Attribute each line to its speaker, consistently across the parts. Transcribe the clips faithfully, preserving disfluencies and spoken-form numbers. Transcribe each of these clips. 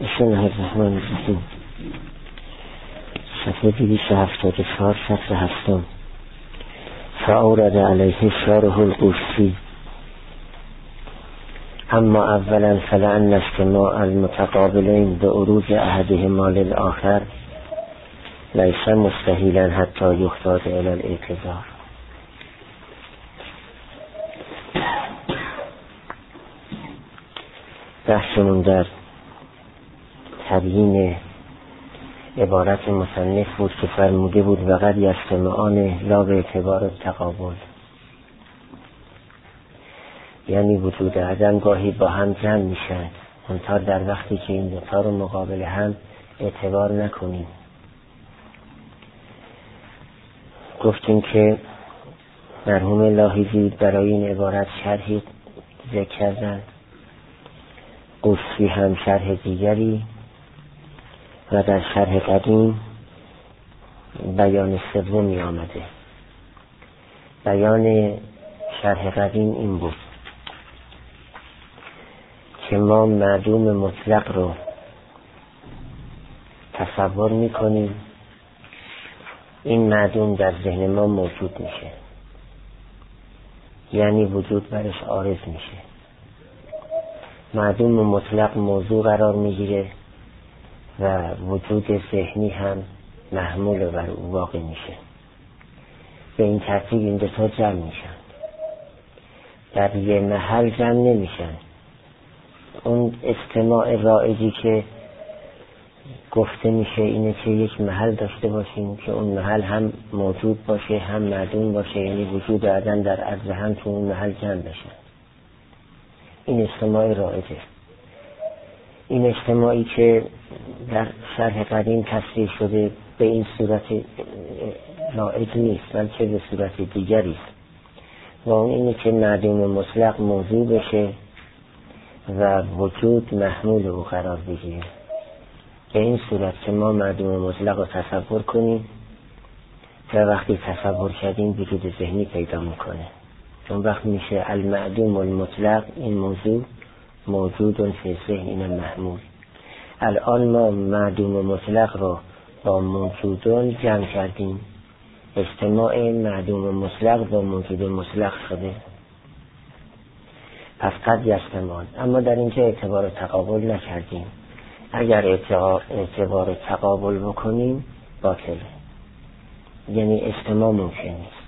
Speaker 1: بسم الله الرحمن الرحیم. صفحه دویست و هفتاد و چهار، سطر هفتم. فاورد علیه شارح القوسی. اما اولا فلان استماع المتقابلین به عروض احدهما للآخر لیس مستحیلا حتی یحتاج الی الاعتذار. بحثمون در تبیین عبارت مصنف بود که فرموده بود وقد یستمعان لا به اعتبار تقابل، یعنی وجود عدم گاهی با هم جمع میشن منتها در وقتی که این دوتا رو مقابل هم اعتبار نکنیم. گفتیم که مرحوم لاحیزی برای این عبارت شرحی ذکر کردن، قوسی هم شرح دیگری و در شرح قدیم بیان سومی آمده. بیان شرح قدیم این بود که ما معدوم مطلق رو تصور میکنیم، این معدوم در ذهن ما موجود میشه، یعنی وجود برش عارض میشه. معدوم مطلق موضوع قرار میگیره و وجود ذهنی هم محمول بر او واقع میشه. به این ترتیب این دو تا جمع میشن، در یه محل جمع نمیشن. اون استماع رائجی که گفته میشه اینه که یک محل داشته باشیم که اون محل هم موجود باشه هم معدوم باشه، یعنی وجود عدم در عرض هم تو اون محل جمع بشن. این استماع رائجه. این اجتماعی که در شرح قدیم تصریح شده به این صورت رائج نیست، بلکه به صورت دیگری است و اون اینه که معدوم مطلق موضوع بشه و وجود محمول او قرار بگیره. به این صورت که ما معدوم مطلق رو تصور کنیم و وقتی تصور کردیم وجود ذهنی پیدا میکنه. اون وقت میشه المعدوم المطلق، این موضوع موجود فی ذهن، این محمول. الان ما معدوم مطلق رو با موجودون جمع کردیم، اجتماع معدوم مطلق با موجود مطلق شده، پس قد یستمعان. اما در اینجا اعتبار تقابل نکردیم. اگر اعتبار تقابل بکنیم باطله، یعنی اجتماع ممکن نیست.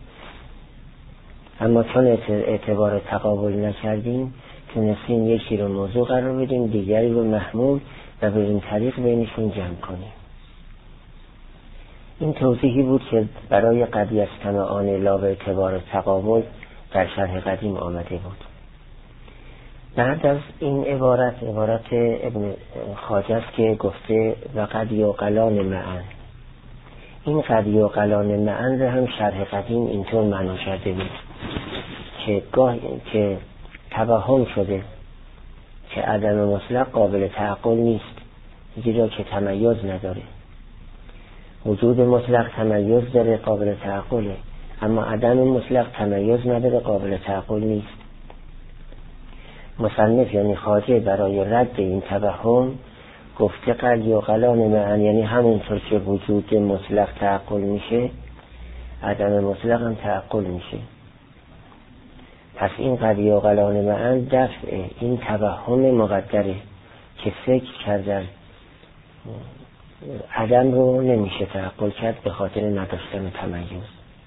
Speaker 1: اما چون اعتبار تقابل نکردیم تونستیم یکی رو موضوع قرار بدیم، دیگری رو محمول و به این طریق بینشون جمع کنیم. این توضیحی بود که برای قد یستمعان لا به اعتبار تقابل در شرح قدیم آمده بود. بعد از این عبارت عبارت ابن خواجه است که گفته و قد یعقلان معا. این قد یعقلان معا رو هم شرح قدیم اینطور معنا کرده بود که گاه که توهم شده که عدم مطلق قابل تعقل نیست، زیرا که تمیز نداره. وجود مطلق تمیز داره، قابل تعقله، اما عدم مطلق تمیز نداره، قابل تعقل نیست. مصنف یعنی خواجه برای رد این توهم گفته قد یعقلان معا، یعنی همونطور که وجود مطلق تعقل میشه عدم مطلق هم تعقل میشه. پس این قد یعقلان معا دفع این توهم مقدره که فکر کردن عدم رو نمیشه تعقل کرد به خاطر نداشتن تمیز.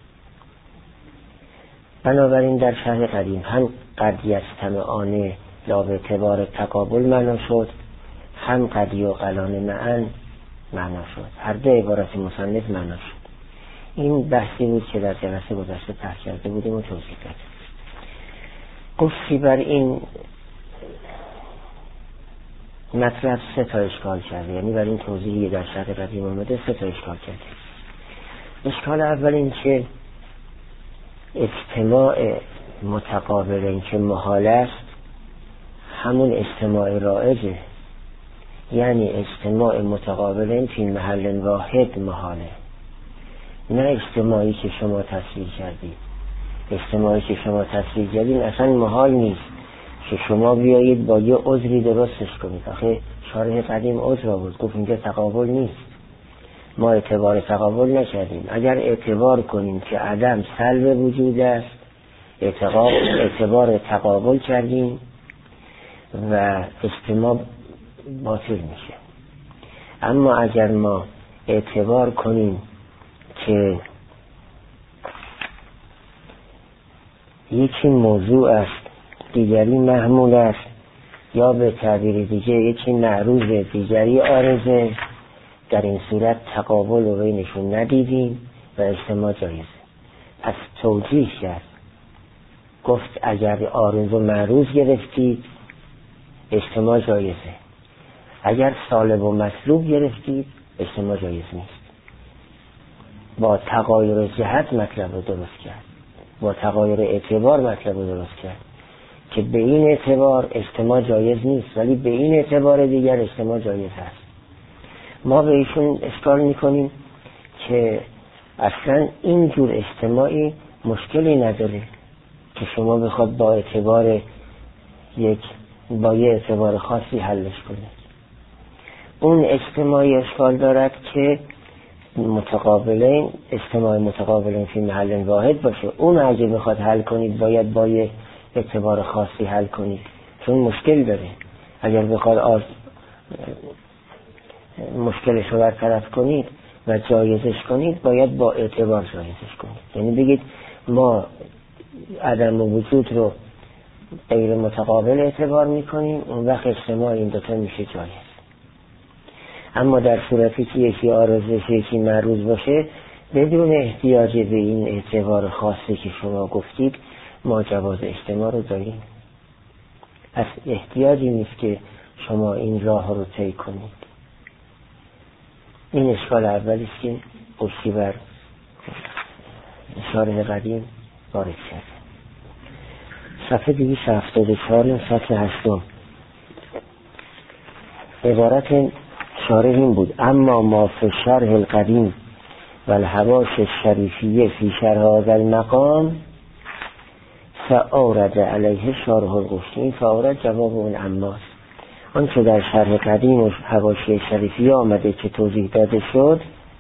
Speaker 1: بنابراین در شرح قدیم هم قد یستمعان لا به اعتبار تقابل معنا شد، هم قد یعقلان معا معنا شد. هر دو عبارت مصنف معنا شد. این بحثی بود که در جلسه گذشته طرح کرده بودیم و توضیح دادیم. قصی بر این مطلب سه تا اشکال کرده، یعنی بر این توضیحی در شرح قدیم آمده سه تا اشکال کرده. اشکال اول این که اجتماع متقابلین که محال است همون اجتماع رائجه، یعنی اجتماع متقابلین فی محل واحد محاله، نه اجتماعی که شما تصویر کردید. اجتماعی که شما تصویر کردید اصلا محال نیست، که شما بیایید با یه عذری درستش کنید. آخه شارح قدیم عذر آورد، گفت اینجا تقابل نیست، ما اعتبار تقابل نکردیم. اگر اعتبار کنیم که عدم سلب وجود است، اعتبار تقابل کردیم و اجتماع باطل میشه. اما اگر ما اعتبار کنیم که یکی موضوع است دیگری محمول است، یا به تعبیر دیگه یکی معروض دیگری عارضه، در این صورت تقابل رو بینشون ندیدیم و اجتماع جایزه. پس توجیه کرد، گفت اگر عارض و معروض گرفتید اجتماع جایزه، اگر سالب و مسلوب گرفتید اجتماع جایز نیست. با تغایر جهت مطلب رو درست کرد، با تغایر اعتبار مطلب رو درست کرد که به این اعتبار اجتماع جایز نیست ولی به این اعتبار دیگر اجتماع جایز هست. ما به ایشون اشکال میکنیم که اصلا این جور اجتماعی مشکلی نداره که شما بخواد با اعتبار یک با یه اعتبار خاصی حلش کنید. اون اجتماعی اشکال دارد که متقابلین، اجتماع متقابلین فی محل واحد باشه. اون اگه بخواد حل کنید باید با یه اعتبار خاصی حل کنید، چون مشکل داره. اگر بخواد آز... مشکلش رو برطرف کنید و جایزش کنید باید با اعتبار جایزش کنید. یعنی بگید ما عدم وجود رو غیر متقابل اعتبار میکنیم، اون وقت اجتماع این دوتا میشه جایز. اما در صورتی که یکی عارض باشه یکی معروض باشه، بدون احتیاج به این اعتبار خاصی که شما گفتید ما جواز اجتماع رو داریم. پس احتیاجی نیست که شما این راه رو طی کنید. این اشکال اولی است که پشتی بر شارح قدیم وارد شد. صفحه دویست و هفتاد و چهار سطر هشتم عبارت شارح این بود: اما ما فی شرح القدیم و الحواش الشریفیه فی شرح هذا المقام فاورد علیه شارح القشتی. فاورد جواب اون اماست. آن که در شرح قدیم و حواشی شریفیه آمده که توضیح داده شد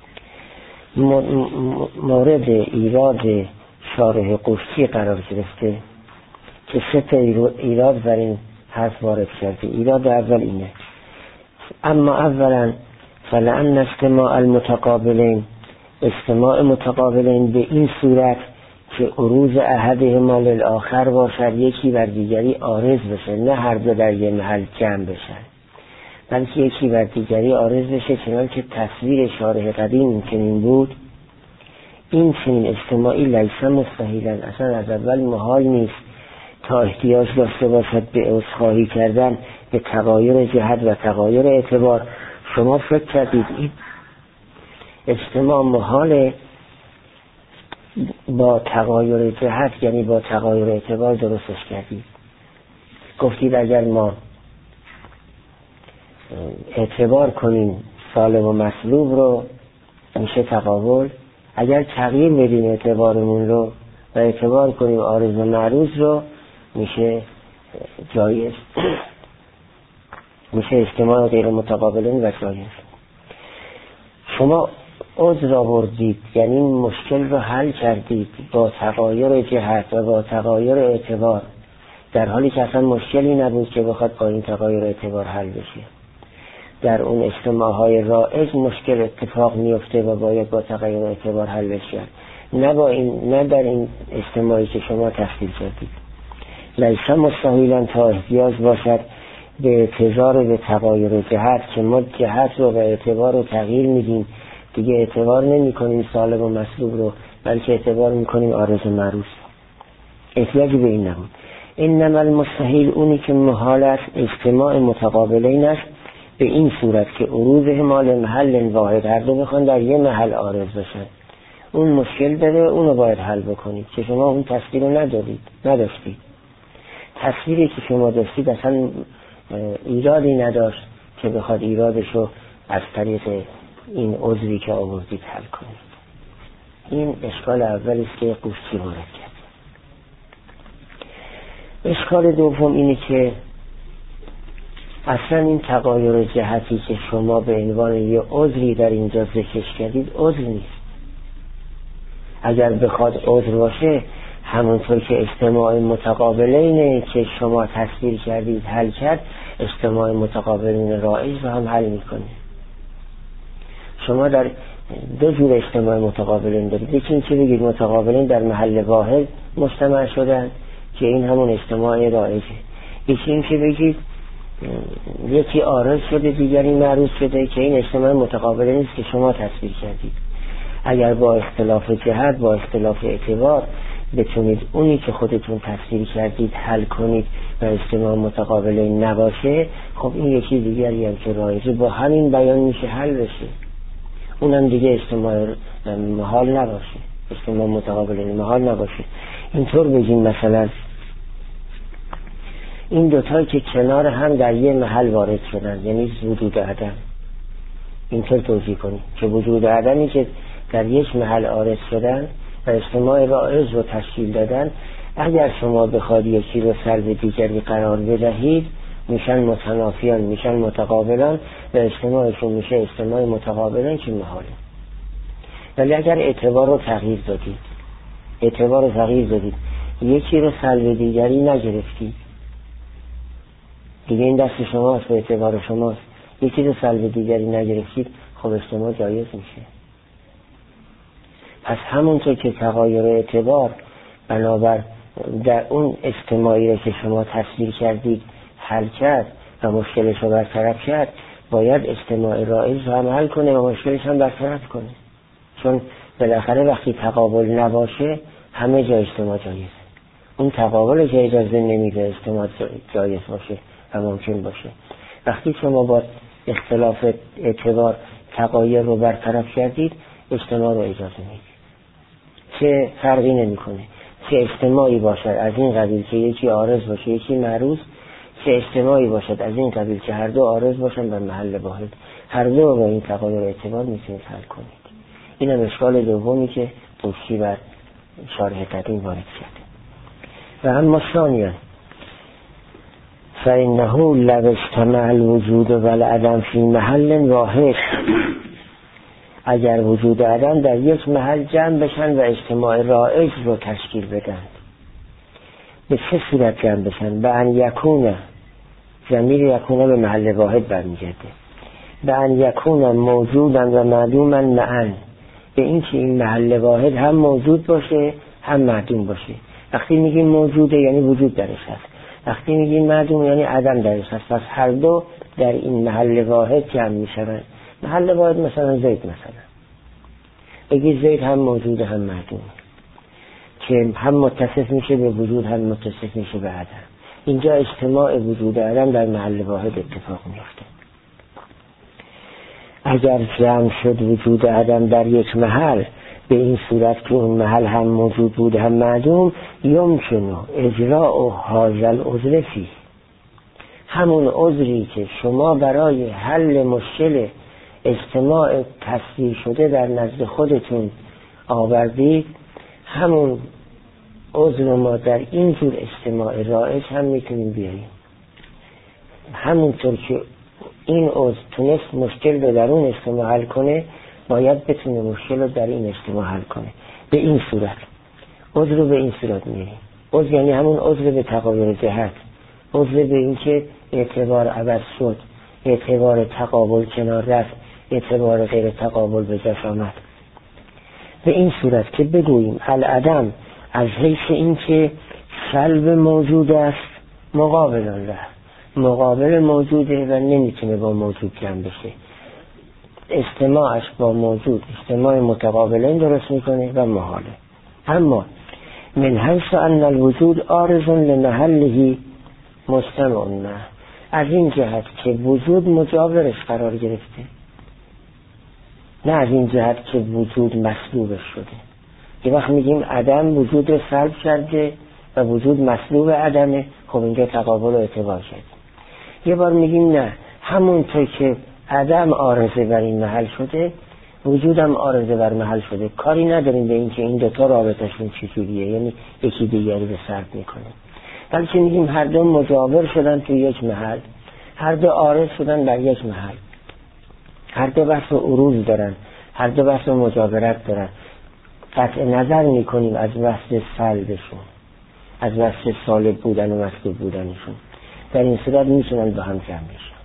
Speaker 1: مورد ایراد شارح قشتی قرار گرفته که سه تا ایراد بر این حرف وارد کرده. ایراد اول اینه: اما اولا فلان استماع المتقابلین، استماع متقابلین به این صورت که عروض احدهما للآخر باشد، یکی بر دیگری عارض بشه، نه هر دو در یه محل جمع بشن بلکه یکی بر دیگری عارض بشه، چنان که تصویر شارح قدیم این چنین بود. این چنین اجتماعی لیس مستحیلا، اصلا از اول محال نیست تا احتیاج داشته باشد به عذرخواهی کردن به تغایر جهت و تغایر اعتبار. شما فکر کردید این اجتماع محال با تغایر جهت، یعنی با تغایر اعتبار درستش کردید. گفتید اگر ما اعتبار کنیم سالب و مسلوب رو میشه تقابل، اگر تغییر بدیم اعتبارمون رو و اعتبار کنیم عارض و معروض رو میشه جایز، میشه اجتماع غیر متقابلین و جایز. شما عذر آوردید، یعنی مشکل رو حل کردید با تغایر جهت و با تغایر اعتبار، در حالی که اصلا مشکلی نبود که بخواد با این تغایر اعتبار حل بشه. در اون اجتماعهای رائج مشکل اتفاق میفته و باید با تغایر اعتبار حل بشه، نه با این، نه در این اجتماعی که شما تفصیل کردید. لیس مستحیلا تا احتیاج باشد به اعتبار به تغایر جهت که ما جهت رو و اعتبار رو تغییر میدیم، دیگه اعتبار نمی کنیم سالب و مسلوب رو بلکه اعتبار میکنیم عارض معروض. احتیاجی به این نبود. انما المستحیل اونی که محال است اجتماع متقابلین است به این صورت که عروضهما لمحل واحد، هر دو بخوان در یه محل عارض بشن. اون مشکل داره، اونو باید حل بکنید که شما اون تصویر رو ندارید، نداشتید. تصویری که شما داشتید اصلا ایرادی نداشت که بخواد ایرادشو از طریق این عذری که آوردید حل کنید. این اشکال اولی است که قشتی وارد کرد. اشکال دوم اینه که اصلا این تغایر جهتی که شما به عنوان یه عذری در اینجا ذکرش کردید عذر نیست. اگر بخواد عذر باشه همونطور که اجتماع متقابلینه که شما تصویر کردید حل کرد، اجتماع متقابلین رایج رو هم حل میکنه. شما در دو جور اجتماع متقابلین دارید. یکی این که بگید متقابلین در محل واحد مجتمع شدن که این همون اجتماع رایجه. یکی این که بگید یکی عارض شده دیگری معروض شده که این اجتماع متقابلین است که شما تصویر کردید. اگر با اختلاف جهت، با اختلاف اعتبار بتونید اونی که خودتون تصویر کردید حل کنید و اجتماع متقابلین نباشه، خب این یکی دیگری هم که رایجه با همین بیان میشه حل بشه، اونم دیگه اجتماع محال نباشه، اجتماع متقابلین محال نباشه. اینطور بگیم مثلا این دوتایی که کنار هم در یه محل وارد شدن، یعنی وجود عدم، اینطور توضیح کنیم که وجود عدمی که در یک محل عارض شدن و اجتماع رایج رو تشکیل دادن، اگر شما بخواد یکی رو سلب دیگری قرار بدهید میشن متنافیان، میشن متقابلان و اجتماعشون میشه اجتماع متقابلان که محاله. ولی اگر اعتبار رو تغییر دادید، اعتبار رو تغییر دادید یکی رو سلب دیگری نگرفتید، دیگه این دست شماست و اعتبار شماست، یکی رو سلب دیگری نگرفتید، خب اجتماع جایز میشه. پس همونطور که تغایر اعتبار بنابر در اون اجتماعی رو که شما تصویر کردید حل کرد و مشکلش رو برطرف کرد، باید اجتماع رایج رو هم حل کنه و مشکلش هم برطرف کنه. چون بالاخره وقتی تقابل نباشه همه جا اجتماع جایز. اون تقابل که اجازه نمیده اجتماع جایز باشه و ممکن باشه. وقتی شما با اختلاف اعتبار تغایر رو برطرف کردید، اجتماع رو اجازه میدید. چه فرقی نمیکنه چه اجتماعی باشد از این قبیل که یکی عارض باشه یکی معروض، چه اجتماعی باشد از این قبیل که هر دو عارض باشن و محل واحد، هر دو با این تغایر اعتبار میتونید حل کنید. این هم اشکال دومی که توصی بر شارح قدیم وارد کرده. و اما ثانیاً فإنه لو اجتمع الوجود والعدم فی محل واحد، اگر وجود عدم در یک محل جمع بشن و اجتماع رایج رو تشکیل بدن، به چه صورت جمع بشن؟ به ان یکونه، ضمیر یکونه به محل واحد برمیگرده، به ان یکونه موجودن و معدوما معا، به این که این محل واحد هم موجود باشه هم معدوم باشه. وقتی میگیم موجوده یعنی وجود درش هست، وقتی میگیم معدوم یعنی عدم درش هست. پس هر دو در این محل واحد جمع میشن. محل واحد مثلا زید، مثلا بگی زید هم موجود هم معدوم، که هم متصف میشه به وجود هم متصف میشه به عدم. اینجا اجتماع وجود عدم در محل واحد اتفاق میفته. اگر جمع شد وجود عدم در یک محل به این صورت که اون محل هم موجود بود هم معدوم، یمکنه اجراء هذا العذر فیه، همون عذری که شما برای حل مشکل اجتماع تصویر شده در نزد خودتون آوردید، همون عذر ما در این جور اجتماع رایج هم میتونیم بیاریم. همونطور که این عذر تونست مشکل رو در اون اجتماع حل کنه، باید بتونه مشکل رو در این اجتماع حل کنه. به این صورت عذر رو به این صورت میاریم. عذر یعنی همون عذر به تغایر جهت، عذر به این که اعتبار عوض شد، اعتبار تقابل کنار رفت، اعتبار غیر تقابل به جاش آمد. به این صورت که بگوییم العدم از حیث این که سلب موجود است مقابل له، مقابل موجوده و نمیتونه با موجود جمع بشه، اجتماعش با موجود اجتماع متقابلین درست میکنه و محاله. اما من حیث ان الوجود عارض لمحله مجتمع نه، از این جهت که وجود مجاورش قرار گرفته، نه از این جهت که وجود مسلوبش شده. یه وقت میگیم عدم وجود رو سلب کرده و وجود مسلوب عدمه، خب اینجا تقابل و اعتبار شد. یه بار میگیم نه، همونطور که عدم عارضه بر این محل شده، وجودم عارضه بر محل شده، کاری نداریم به این که این دوتا رابطشون چجوریه، یعنی یکی دیگری رو سلب میکنه. بلکه میگیم هر دو مجاور شدن توی یک محل، هر دو عارض شدن در یک محل، هر دو بحث و عروض دارن، هر دو بحث و مجاورت دارن. قطع نظر میکنیم از وصف سلبشون، از وصف سالب بودن و مسلوب بودنشون. در این صورت میتونن با هم جمع بشن.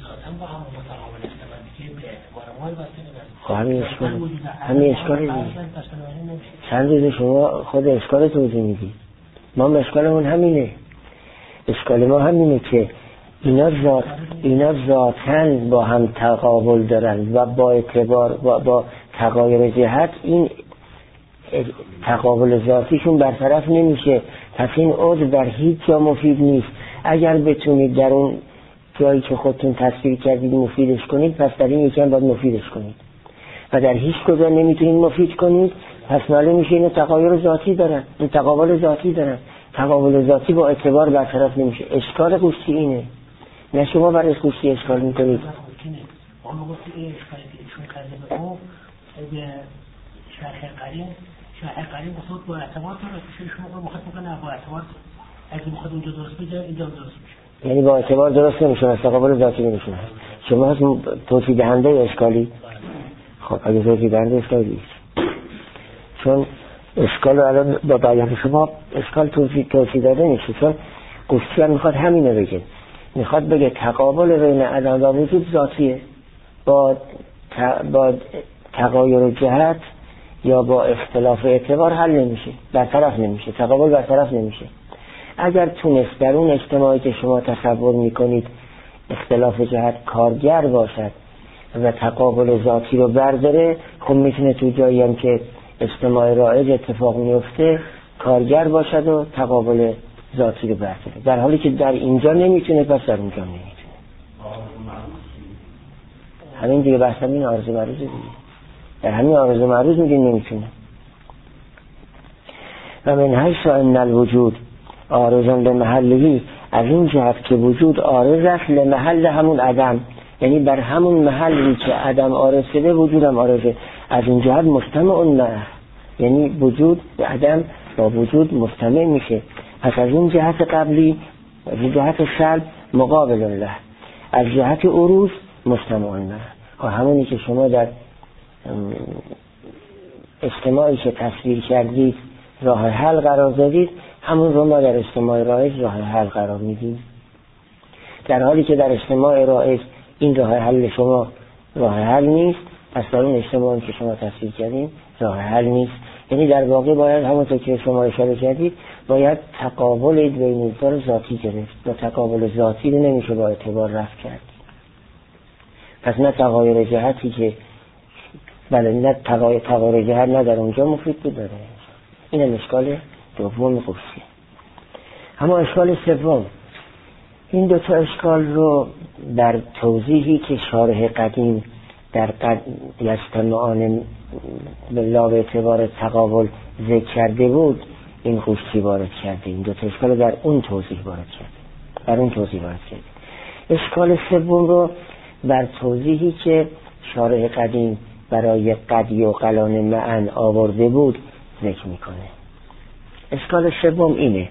Speaker 1: خب همین اشکال همین اشکال دیگه. چند روز شما خود اشکال توضیح میدی، ما اشکالمون همینه. اشکال ما همینه که اینا ذات اینا ذاتاً با هم تقابل دارن و با اعتبار با, با تغایر جهت این تقابل ذاتیشون برطرف نمیشه. پس این عضو در هیچ جا مفید نیست. اگر بتونید در اون جایی که خودتون تصویر کردید مفیدش کنید، پس در این یکم باید مفیدش کنید. و در هیچ کجا نمیتونید مفید کنید، پس معلوم میشه این تغایر ذاتی دارن، این تقابل ذاتی دارن. تقابل ذاتی با اعتبار برطرف نمیشه. اشکال قوسی اینه، نه شما برای قوسی اشکال میکنید.
Speaker 2: اون موقع که این اشکالی که ایشون کرده به او به شرح قرین، شرح قرین بخود با اعتبار داره که شما مخاطب میکنه با اعتبار اگه بخواد اونجا درست بگه اینجا درست میشه.
Speaker 1: یعنی با اعتبار درست نمیشه، از تقابل ذاتی نمیشه. شما هست توضیح دهنده اشکالی. خب اگه توضیح دهنده اشکالی نیست، چون اشکال الان با بیان شما اشکال توضیح توضیح داده نیست. چون قوسی هم میخواد همینه بگه، میخواد بگه تقابل بین عدم و وجود ذاتیه، با با تغایر جهت یا با اختلاف اعتبار حل نمیشه، برطرف نمیشه، تقابل برطرف نمیشه. اگر تونست در اون اجتماعی که شما تصور میکنید اختلاف جهت کارگر باشد و تقابل ذاتی رو برداره، خب میتونه تو جایی هم که اجتماع رایج اتفاق میفته کارگر باشد و تقابل ذاتی رو برداره. در حالی که در اینجا نمیتونه، پس در اونجا نمیتونه. همین دیگه بحث همین عارض معروض دیگه. در همین عارض معروض میگیم نمیتونه. و من حیث ان الوجود عارضا به محلی، از این جهت که وجود عارض است لمحل همون عدم، یعنی بر همون محلی که عدم عارض شده وجود هم عارضه. از این جهت مجتمع معه، یعنی وجود به عدم با وجود مجتمع میشه. پس از این جهت قبلی، از این جهت سلب مقابل له، از جهت عروض مجتمع معه. همونی که شما در اجتماعی که تصویر کردید راه حل قرار دادید، همون رو ما در اجتماع رایج راه حل قرار میدیم. در حالی که در اجتماع رایج این راه حل شما راه حل نیست، پس در اون اجتماعی که شما تصویر کردید راه حل نیست. یعنی در واقع باید همونطور که شما اشاره کردید باید تقابل بین دو ذاتی گرفت و تقابل ذاتی رو نمیشه با اعتبار رفع کرد. پس نه تغایر جهتی که بله نه تغایر تغایر جهت نه در اونجا مفید بود داره. این اشکال دوم قوسی. اما اشکال سوم، این دو تا اشکال رو در توضیحی که شارح قدیم در قد یستمعان بالله به اعتبار تقابل ذکر کرده بود، این قوسی وارد کرده. این دو تا اشکال در اون توضیح وارد کرده، در اون توضیح وارد کرده. اشکال سوم رو بر توضیحی که شارح قدیم برای قدی و قلان معن آورده بود ذکر میکنه. اشکال سوم اینه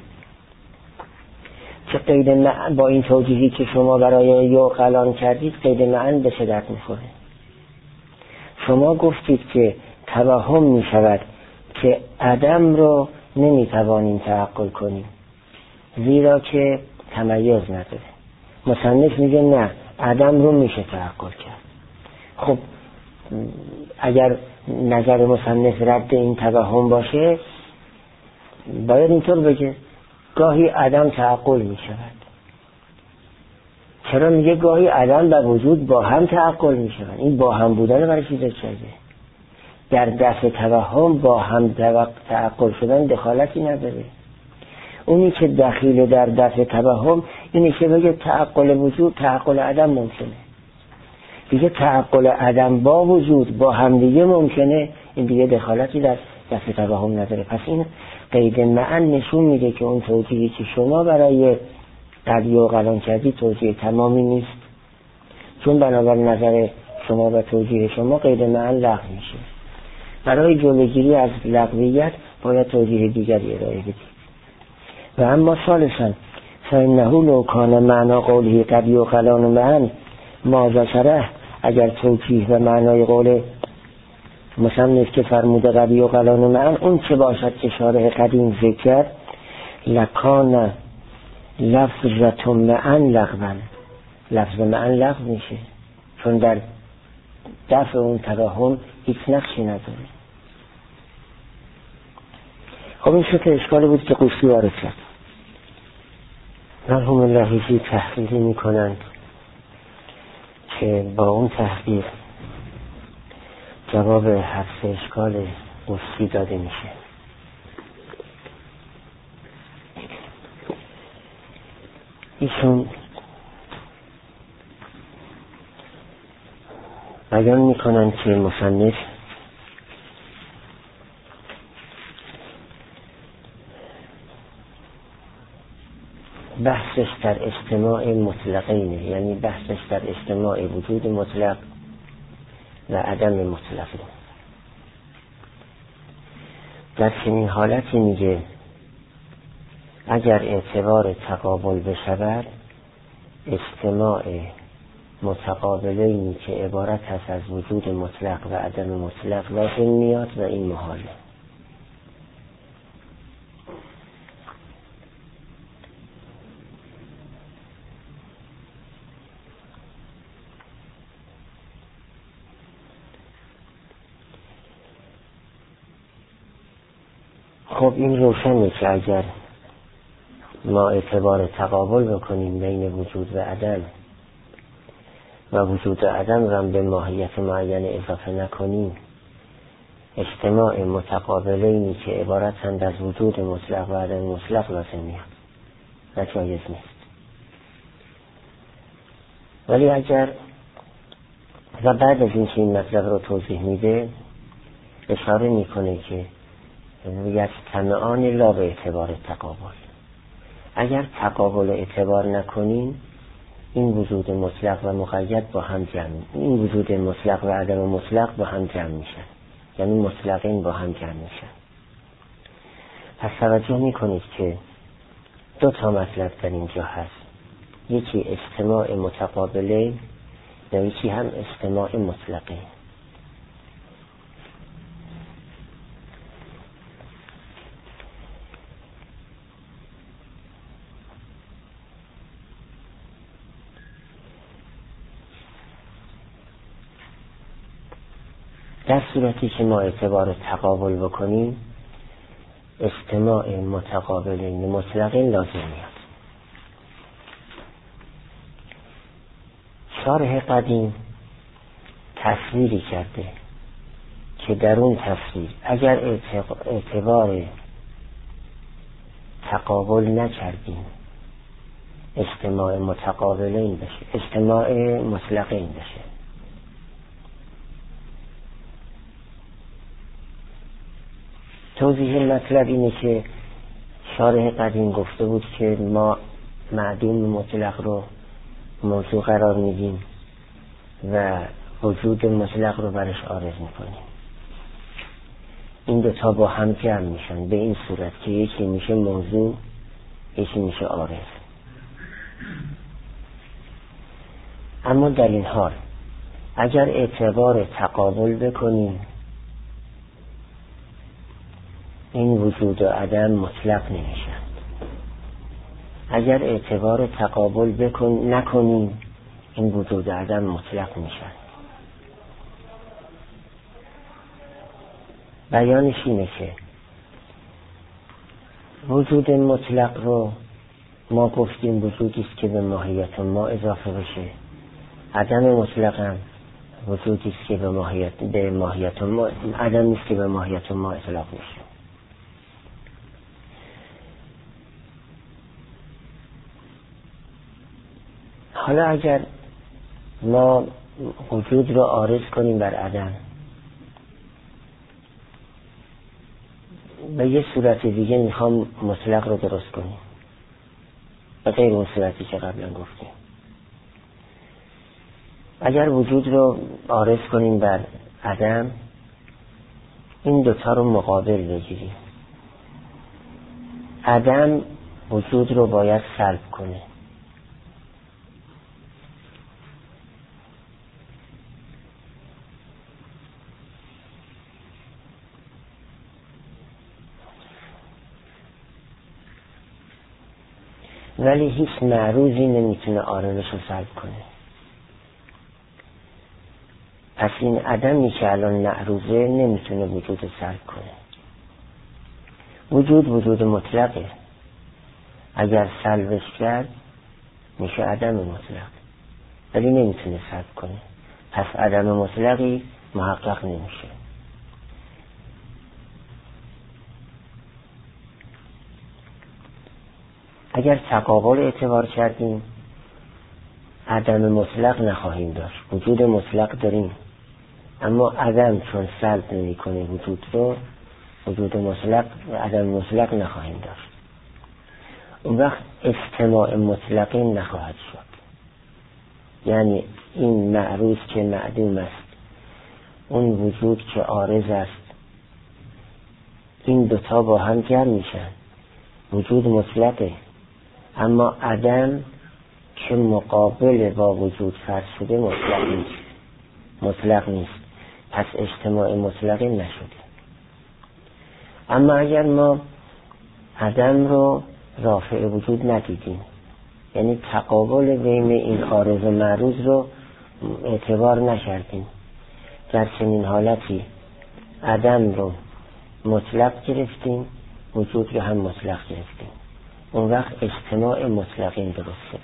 Speaker 1: که قید معن با این توضیحی که شما برای یو قلان کردید قید معن به چه درد میخوره؟ شما گفتید که توهم میشود که عدم رو نمیتوانیم تعقل کنیم زیرا که تمیز نداره. مصنف میگه نه، عدم رو میشه تعقل کرد. خب اگر نظر مصنف رد این توهم باشه باید اینطور بگه گاهی عدم تعقل می شود. چرا میگه گاهی عدم و وجود با هم تعقل می شود؟ این با هم بودن برای چیز کرده. در دفع توهم با هم تعقل شدن دخالتی نداره. اونی که دخیل در دفع توهم اینه که بگه تعقل وجود تعقل عدم ممکنه. دیگه تعقل عدم با وجود با هم دیگه ممکنه، این دیگه دخالتی در دفع توهم نداره. پس این قید معن نشون میده که اون توجیهی که شما برای قدی و قلان کردی توجیه تمامی نیست، چون بنابر نظر شما و توجیه شما قید معن لغو میشه. برای جلوگیری از لغویت باید توجیه دیگری ارائه بدید. و اما ثالثاً فإنه لو کان معنا قوله قد یعقلان معا ما ذکره، اگر توجیه و معنای قول مصنف که فرموده قد یعقلان معا اون چه باشد که شارح قدیم ذکر کرد، لکان لفظة معا لغوا، لفظ معا لغو میشه، چون در دفع اون تراهم هیچ نقشی نداره. خب این شکل اشکالی بود که قوسی وارد کرد. مرحوم لحیزی تحقیقی میکنند که با اون تحقیق جواب حرف اشکال قوسی داده میشه. ایشون بیان میکنند که مصنف بحثش در اجتماع مطلقینه، یعنی بحثش در اجتماع وجود مطلق و عدم مطلقه. در چنین حالتی میگه اگر اعتبار تقابل بشود، اجتماع متقابلینی که عبارت هست از وجود مطلق و عدم مطلق لازم میاد و این محاله. خب این روشنه که اگر ما اعتبار تقابل بکنیم بین وجود و عدم و وجود و عدم را به ماهیت معین اضافه نکنیم، اجتماع متقابلینی که عبارتند از وجود مطلق و عدم مطلق لازم میاد و جایز نیست. ولی اگر و بعد از اینکه این مطلب رو توضیح میده اشاره میکنه که یجتمعان لا به اعتبار تقابل، اگر تقابل اعتبار نکنیم این وجود مطلق و مقید با هم جمع، این وجود مطلق و عدم مطلق با هم جمع میشن، یعنی مطلقین با هم جمع میشن. پس توجه میکنید که دو تا مطلب در اینجا هست، یکی اجتماع متقابله و یکی هم اجتماع مطلقه. در صورتی که ما اعتبار تقابل بکنیم اجتماع متقابلین مطلقین لازم میاد. شارح قدیم تصویری کرده که در اون تصویر اگر اعتبار تقابل نکردیم اجتماع متقابلین بشه، اجتماع مطلقین بشه. توضیح مطلب اینه که شارح قدیم گفته بود که ما معدوم مطلق رو موضوع قرار میدیم و وجود مطلق رو برش عارض میکنیم. این دوتا با هم جمع میشن به این صورت که یکی میشه موضوع یکی میشه عارض. اما در این حال اگر اعتبار تقابل بکنیم این وجود و عدم مطلق نمیشن. اگر اعتبار تقابل بکن نکنیم این وجود و عدم مطلق میشن. بیانش اینه که وجود مطلق رو ما گفتیم وجودی است که به ماهیت ما اضافه بشه، عدم مطلق هم وجودی است که به ماهیت به ماهیت ما عدم است که به ماهیت ما اطلاق میشه. حالا اگر ما وجود رو عارض کنیم بر عدم به یه صورت دیگه میخوام مطلق رو درست کنیم به غیر اون صورتی که قبلا گفتیم، اگر وجود رو عارض کنیم بر عدم این دوتا رو مقابل بگیریم. عدم وجود رو باید سلب کنه. ولی هیچ معروضی نمیتونه عارضش رو سلب کنه. پس این عدمی که الان معروضه نمیتونه وجود رو سلب کنه. وجود وجود مطلقه، اگر سلبش کرد میشه عدم مطلق، ولی نمیتونه سلب کنه. پس عدم مطلقی محقق نمیشه. اگر تقابل اعتبار کردیم عدم مطلق نخواهیم داشت، وجود مطلق داریم، اما عدم چون سلب نمی کنه وجود رو، وجود مطلق عدم مطلق نخواهیم داشت. اون وقت استماع مطلقی نخواهد شد. یعنی این معروض که معدوم است، اون وجود که عارض است، این دوتا با هم جمع میشن، وجود مطلقه، اما عدم که مقابل با وجود فرض شده مطلق نیست، مطلق نیست، پس اجتماع مطلقی نشده. اما اگر ما عدم رو رافع وجود ندیدیم، یعنی تقابل بین این عارض و معروض رو اعتبار نکردیم، در چنین حالتی عدم رو مطلق گرفتیم، وجود رو هم مطلق گرفتیم، اون وقت اجتماع مطلقین درست شده.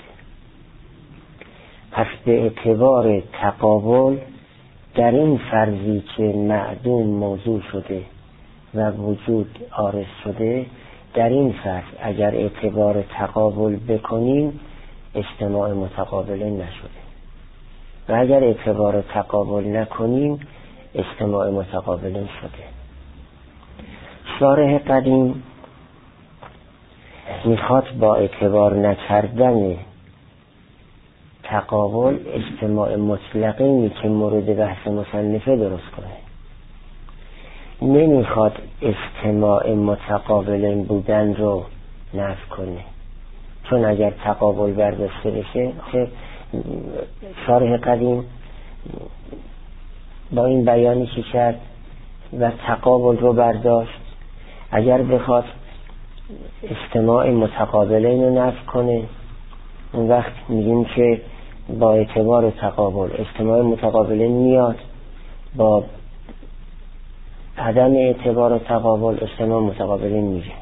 Speaker 1: پس به اعتبار تقابل در این فرضی که معدوم موضوع شده و وجود عارض شده، در این فرض اگر اعتبار تقابل بکنیم اجتماع متقابله نشده، و اگر اعتبار تقابل نکنیم اجتماع متقابله شده. شارح قدیم میخواد با اعتبار نکردن تقابل اجتماع مطلقینی که مورد بحث مصنفه درست کنه، نمیخواد اجتماع متقابلین بودن رو نفی کنه، چون اگر تقابل برداشته بشه، شارح قدیم با این بیانی که کرد و تقابل رو برداشت، اگر بخواد اجتماع متقابلین رو نفی کنه، اون وقت میگیم که با اعتبار تقابل اجتماع متقابلین میاد، با عدم اعتبار تقابل اجتماع متقابلین میشه.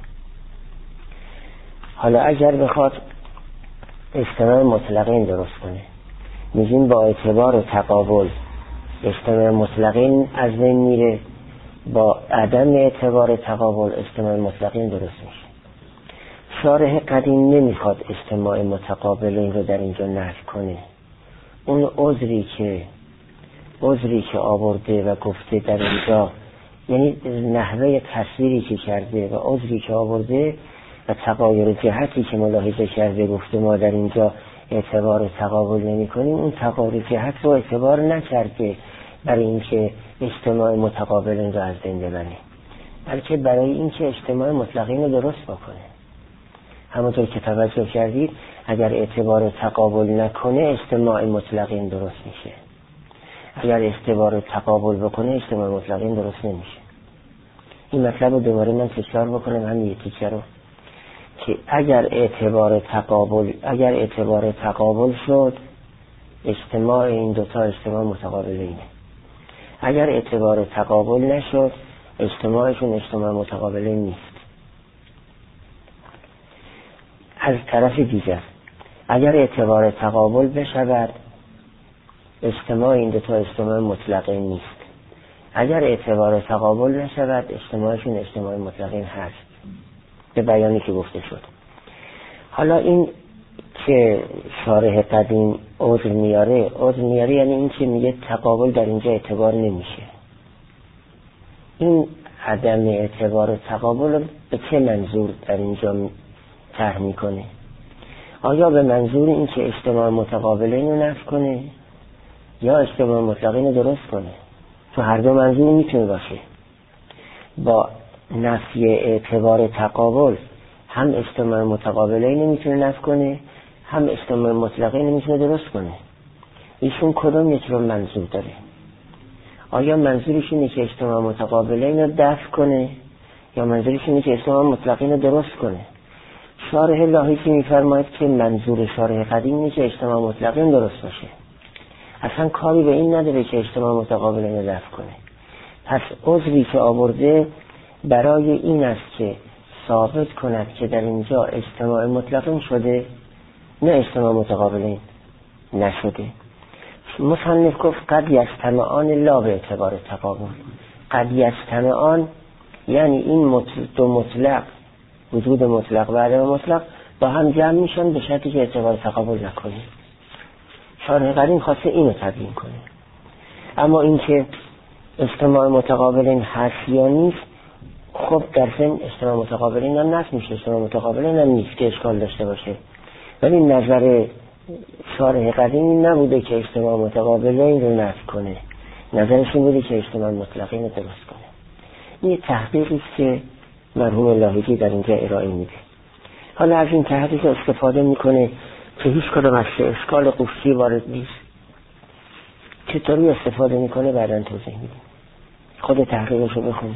Speaker 1: حالا اگر بخواد اجتماع مطلقین درست کنه، میگیم با اعتبار تقابل اجتماع مطلقین از بین میره، با عدم اعتبار تقابل اجتماع مطلقین درست میشه. شارح قدیم نمیخواد اجتماع متقابلین رو در اینجا نفی کنه. اون عذری که عذری که آورده و گفته در اینجا، یعنی نحوه تصویری که کرده و عذری که آورده و تغایر جهتی که ملاحظه کرده، گفته ما در اینجا اعتبار تقابل نمی کنیم، اون تغایر جهت رو اعتبار نکرده برای اینکه اجتماع متقابلین رو از بین ببره، بلکه برای اینکه اجتماع مطلقین رو درست بکنه. همونطور که توجه کردید اگر اعتبار تقابل نکنه اجتماع مطلقین درست میشه، اگر اعتبار تقابل بکنه اجتماع مطلقین درست نمیشه. این مطلب رو دوباره من تکرار بکنم، هم یکی رو که اگر اعتبار تقابل اگر اعتبار تقابل شد اجتماع این دوتا اجتماع متقابلینه، اگر اعتبار تقابل نشد اجتماعشون اجتماع متقابلین نیست. از طرف دیگر اگر اعتبار تقابل بشود اجتماع این دوتا اجتماع مطلقین نیست، اگر اعتبار تقابل نشود اجتماعشون اجتماع مطلقین هست، به بیانی که گفته شد. حالا این که شارح قدیم عذر میاره، عذر میاره یعنی این که میگه تقابل در اینجا اعتبار نمیشه. این عدم اعتبار تقابل به چه منظور در اینجا طرح میکنه؟ آیا به منظور این که اجتماع متقابلین رو نفی کنه یا اجتماع مطلقین رو درست کنه؟ تو هر دو منظور میتونه باشه. با نفی اعتبار تقابل هم اجتماع متقابلین نمیتونه نفی کنه، هم اجتماع مطلقین نمیتونه درست کنه. ایشون کدوم یک رو منظور داره؟ آیا منظورش اینه که اجتماع متقابلین رو دفع کنه یا منظورش اینه که اجتماع مطلقین رو درست کنه؟ شارح لاحقی میفرماید که منظور شارح قدیم اینه که اجتماع مطلقین درست باشه، اصلا کاری به این نداره که اجتماع متقابلین رو دفع کنه. پس عذری که آورده برای این است که ثابت کند که در اینجا اجتماع مطلقین شده، نه اجتماع متقابلین نشده. مصنف گفت قد یجتمعان لا به اعتبار تقابل. قد یجتمعان یعنی این دو مطلق، وجود مطلق و عدم مطلق، با هم جمع میشن به شرطی که اعتبار تقابل نکنه. شارح قدیم خواسته اینو تبیین کنه. اما اینکه اجتماع متقابلین هست یا نیست، خب در ضمن اجتماع متقابلین هم نفی میشه، اجتماع متقابلین هم نیست که اشکال داشته باشه. ولی نظر شارح قدیم این نبوده که اجتماع متقابلین رو نفی کنه، نظرش این بوده که اجتماع مطلقین رو درست کنه. این تحقیقی است که مرحوم لاحقی در اینجا ارائه میده. حالا از این تحقیق استفاده میکنه که هیچ کدام از اشکال قفصی وارد نیست. چطوری استفاده میکنه بعداً توضیح میده. خود تحقیقش رو بخونید.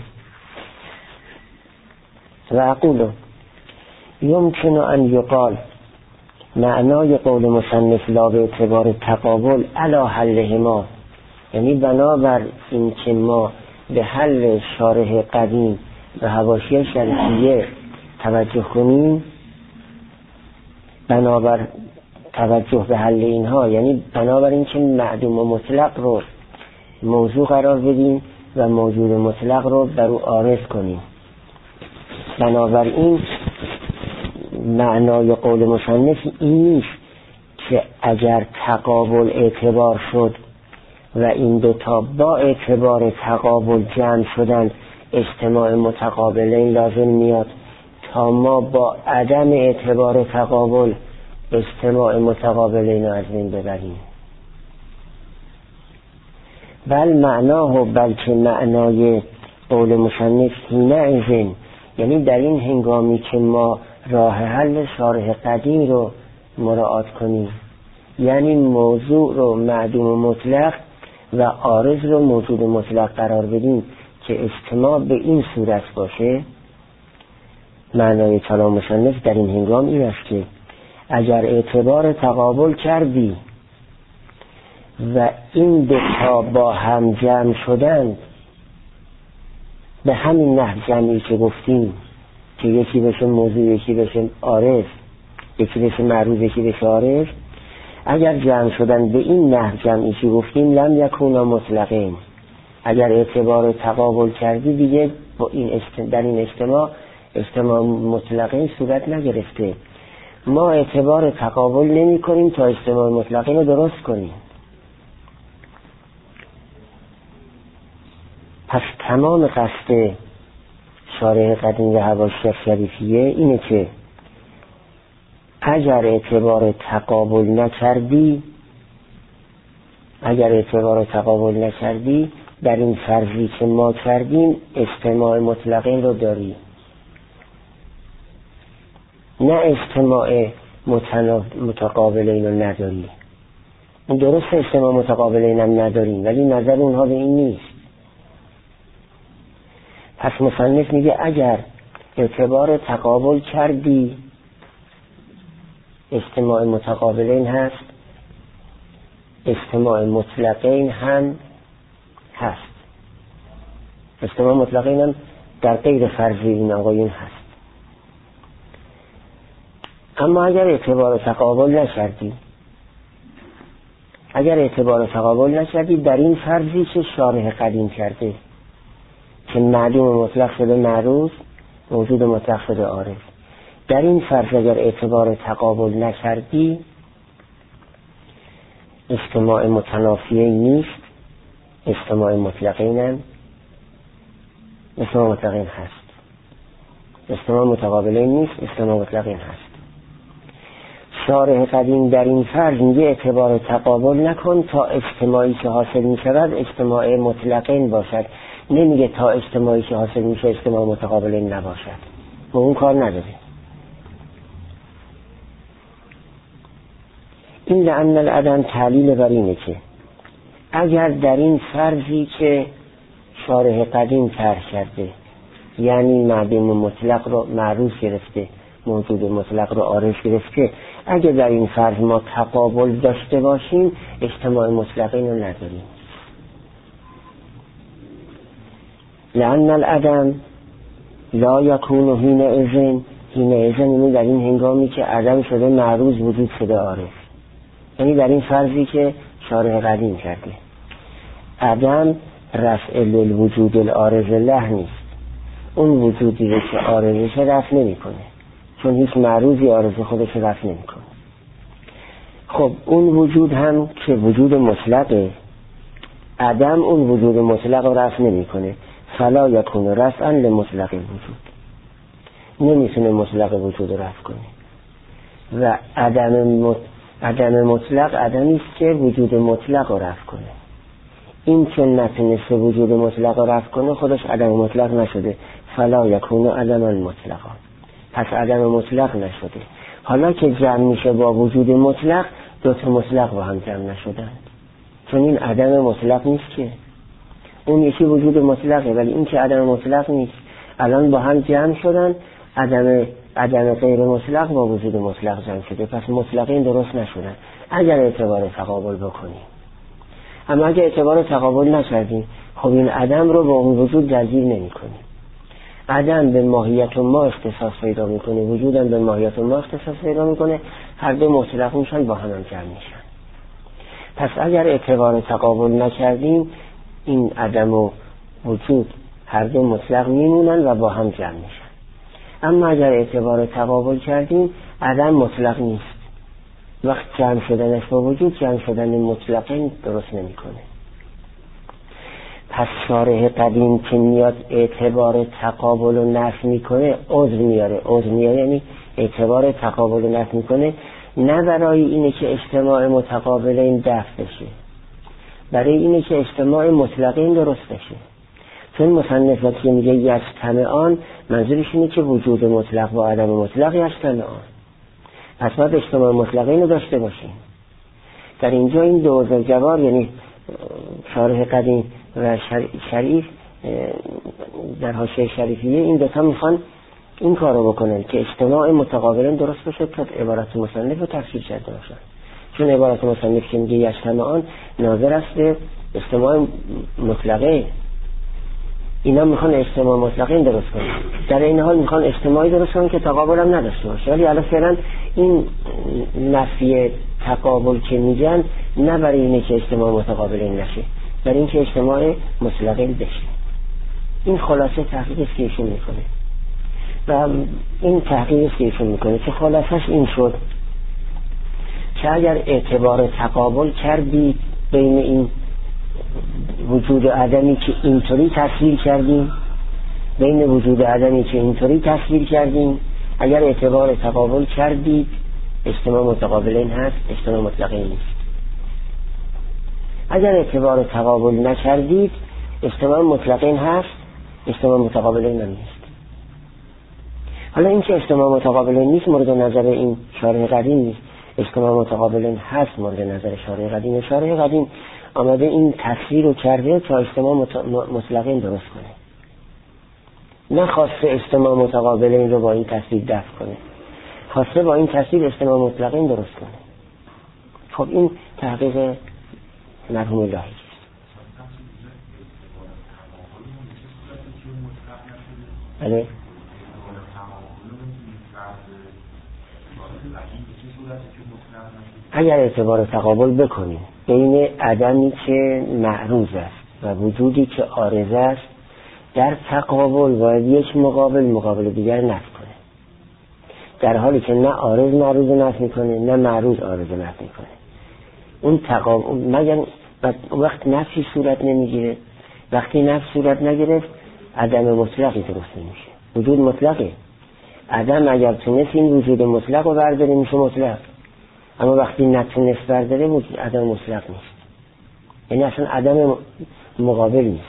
Speaker 1: و اقول یمکن ان یقال معنای قول مصنف لا به اعتبار تقابل علی حلهما، یعنی بنابر این که ما به حل شارح قدیم و حواشی شریفیه توجه کنیم، بنابر توجه به حل اینها، یعنی بنابر این که معدوم و مطلق رو موضوع قرار بدیم و موجود مطلق رو بر او عارض کنیم. بنابراین معنای قول مصنف این نیست که اگر تقابل اعتبار شد و این دوتا با اعتبار تقابل جمع شدن، اجتماع متقابلین لازم میاد تا ما با عدم اعتبار تقابل اجتماع متقابلین از بین ببریم. بل معناه، بلکه معنای قول مصنف حینئذ، یعنی در این هنگامی که ما راه حل شارح قدیم رو مراعات کنیم، یعنی موضوع رو معدوم و مطلق و عارض رو موجود مطلق قرار بدیم که اجتماع به این صورت باشه، معنای کلام مصنف در این هنگام این است که اگر اعتبار تقابل کردی و این دو تا با هم جمع شدند، به همین نحو جمعی که گفتیم که یکی بشه موضوع، یکی بشه عارض، یکی بشه معروض، یکی بشه عارض، اگر جمع شدن به این نحو جمعی که گفتیم لم یکونا مطلقین، اگر اعتبار تقابل کردی دیگه با این است... در این اجتماع اجتماع مطلقین صورت نگرفته. ما اعتبار تقابل نمی کنیم تا اجتماع مطلقین رو درست کنیم. پس تمام قصد شارح قدیم و حواشی شریفیه اینه که اگر اعتبار تقابل نکردی اگر اعتبار تقابل نکردی در این فرضی که ما کردیم اجتماع مطلقین رو داری، نه اجتماع متقابلین رو نداری. این درست اجتماع متقابلین هم نداریم ولی نظر اونها به این نیست. پس مصنف میگه اگر اعتبار تقابل کردی اجتماع متقابلین هست، اجتماع مطلقین هم هست. اجتماع مطلقین هم در غیر فرضی این آقایون هست. اما اگر اعتبار تقابل نکردی اگر اعتبار تقابل نکردی در این فرضی که شارح قدیم کرده که معدوم مطلق شده معروض، موجود مطلق شده عارض، در این فرض اگر اعتبار تقابل نکردی اجتماع متنافیه نیست، اجتماع مطلقین هم اجتماع مطلقین هست. اجتماع متقابلین نیست، اجتماع مطلقین هست. شارح قدیم در این فرض میگه اعتبار تقابل نکن تا اجتماعی که حاصل میشود اجتماع مطلقین باشد، نمیگه تا اجتماعی که حاصل میشه اجتماع متقابلین نباشد. ما اون کار نداریم. این لأن العدم تعلیل بر اینه که اگر در این فرضی که شارح قدیم طرح کرده، یعنی معدوم مطلق رو معروض گرفته، موجود مطلق رو عارض گرفته، اگر در این فرض ما تقابل داشته باشیم اجتماع مطلقین رو نداریم. لأن العدم لا یکون حینئذ، حینئذ یعنی در این هنگامی که عدم شده معروض، وجود شده عارض. یعنی در این فرضی که شارح قدیم کرده، عدم رفع للوجود العارض له نیست. اون وجودی رو که عارضش رفع نمی کنه، چون هیچ معروضی عارض خودش رفع نمی کنه. خب اون وجود هم که وجود مطلقه، عدم اون وجود مطلق رو رفع نمی کنه. فلا یکون رفعا لمطلق وجود، نمیتونه مطلق وجود رو رفع کنه. و عدم مط... عدم مطلق عدمی است که وجود مطلق رو رفع کنه. این که نتونسته وجود مطلق رو رفع کنه خودش عدم مطلق نشده. فلا یکون عدم مطلقا، پس عدم مطلق نشده. حالا که جمع میشه با وجود مطلق، دو تا مطلق با هم جمع نشدن، چون این عدم مطلق نیست که، اون یکی وجود مطلقه ولی این که عدم مطلق نیست. الان با هم جمع شدن، عدم عدم غیر مطلق با وجود مطلق جمع شده، پس مطلقین درست نشدن اگر اعتبار تقابل بکنیم. اما اگر اعتبار تقابل نکردیم، خب این عدم رو با اون وجود جزیر نمی کنیم. عدم به ماهیت و ما اختصاص پیدا میکنه، وجودم به ماهیت و ما اختصاص پیدا میکنه، هر دو مطلق میشن، با هم هم جمع میشن. پس اگر اعتبار تقابل نکردیم، این عدم و وجود هر دو مطلق میمونن و با هم جمع میشن. اما اگر اعتبار تقابل کردیم، عدم مطلق نیست. وقت جمع شدنش با وجود، جمع شدن مطلقین درست نمیکنه. پس شارح قدیم که میاد اعتبار تقابل رو نفی میکنه، عذر میاره. عذر میاره یعنی اعتبار تقابل رو نفی میکنه، نه برای اینه که اجتماع متقابلین دفع بشه، برای اینه که اجتماع مطلقین درست بشه. چون مصنف وقتی میگه یجتمعان، منظورش اینه که وجود مطلق و عدم مطلق یجتمعان، پس باید اجتماع مطلقین رو داشته باشیم. در اینجا این دو جوار، یعنی شارح قدیم و شریف در حاشیه شریفیه، این دوتا میخوان این کار رو بکنن که اجتماع متقابلین درست بشه تا عبارت مصنف رو تفسیر کرده باشن. چون عبارت مصنف که میگه یجتمعان ناظر است به اجتماع مطلقه، اینا میخوان اجتماع مطلقین درست کنن، در این حال میخوان اجتماعی درست کنن که تقابل هم نداشته باشه. ولی الان فعلا این نفی تقابل که میگن نه برای اینه که اجتماع متقابلین نشه، برای اینکه اجتماع مطلقین بشه. این خلاصه تحقیقی که ایشون میکنه و این تحقیقی که ایشون میکنه که خلاصش این شد که اگر اعتبار تقابل کردی بین این وجود عدمی که اینطوری تصویر کردیم، بین وجود عدمی که اینطوری تصویر کردیم، اگر اعتبار تقابل کردید، اجتماع متقابلین هست، اجتماع مطلقین نیست. اگر اعتبار تقابل نکردید، اجتماع مطلقین هست، اجتماع متقابلین هم نیست. حالا این که اجتماع متقابلین نیست مورد نظر این شارح قدیم نیست، اجتماع متقابلین هست مورد نظر شارح قدیم. شارح قدیم آمده این تصویر رو کرده تا اجتماع مطلقین درست کنه، نه خواسته اجتماع متقابلین رو با این تصویر دفع کنه، خواسته با این تصویر اجتماع مطلقین درست کنه. خب این تحقیق مرحوم الهی است. بله، اگر اعتبار تقابل بکنیم بین عدمی که معروض است و وجودی که عارض است، در تقابل باید یک مقابل مقابل دیگر نفی کنه، در حالی که نه عارض معروض نفی کنه نه معروض عارض نفی کنه. اون تقابل مگر وقت نفی صورت نمیگیره. وقتی نفی صورت نگرفت عدم مطلقی درست نمیشه، وجود مطلقه. عدم اگر تونست این وجود مطلق رو برداره میشه مطلق، اما وقتی نتونست برداره وجود عدم مطلق نیست، یعنی اصلا عدم مقابل نیست،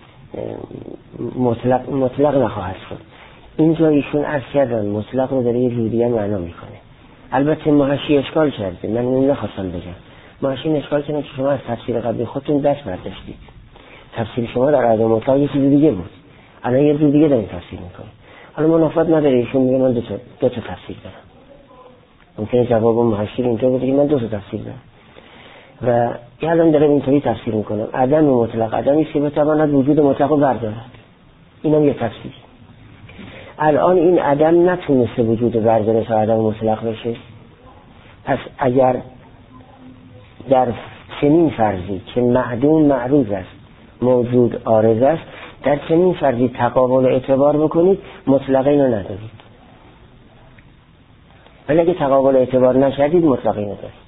Speaker 1: مطلق مطلق نخواهد شد. اینجا ایشون عرض کردن مطلق رو داره یه جوریه معنا میکنه. البته محشی اشکال کرده، من اون نخواستم بگم. محشی اشکال کرده که شما از تفسیر قبلی خودتون دست برداشتید. تفسیر شما در عدم مطلق یه چیز دیگه بود، الان یه چیز دیگه دارین تفسیر میکنه. حالا منافات نداره، ایشون میگه من دو تا دو تا تفسیر دارم. ممکنه جواب محشی اینطور بده که من دو تا تفسیر دارم و الان دارم اینطوری تفسیر میکنم. عدم مطلق عدمی که بتواند وجود مطلق رو بردارد، اینم یه تفسیر. الان این عدم نتونسته وجود برداره تا عدم مطلق بشه. پس اگر در چنین فرضی که معدوم معروض است، موجود عارض است، در چنین فرضی تقابل اعتبار بکنید، مطلقین رو ندارید. ولی اگه تقابل اعتبار نشدید، مطلقین رو دارید.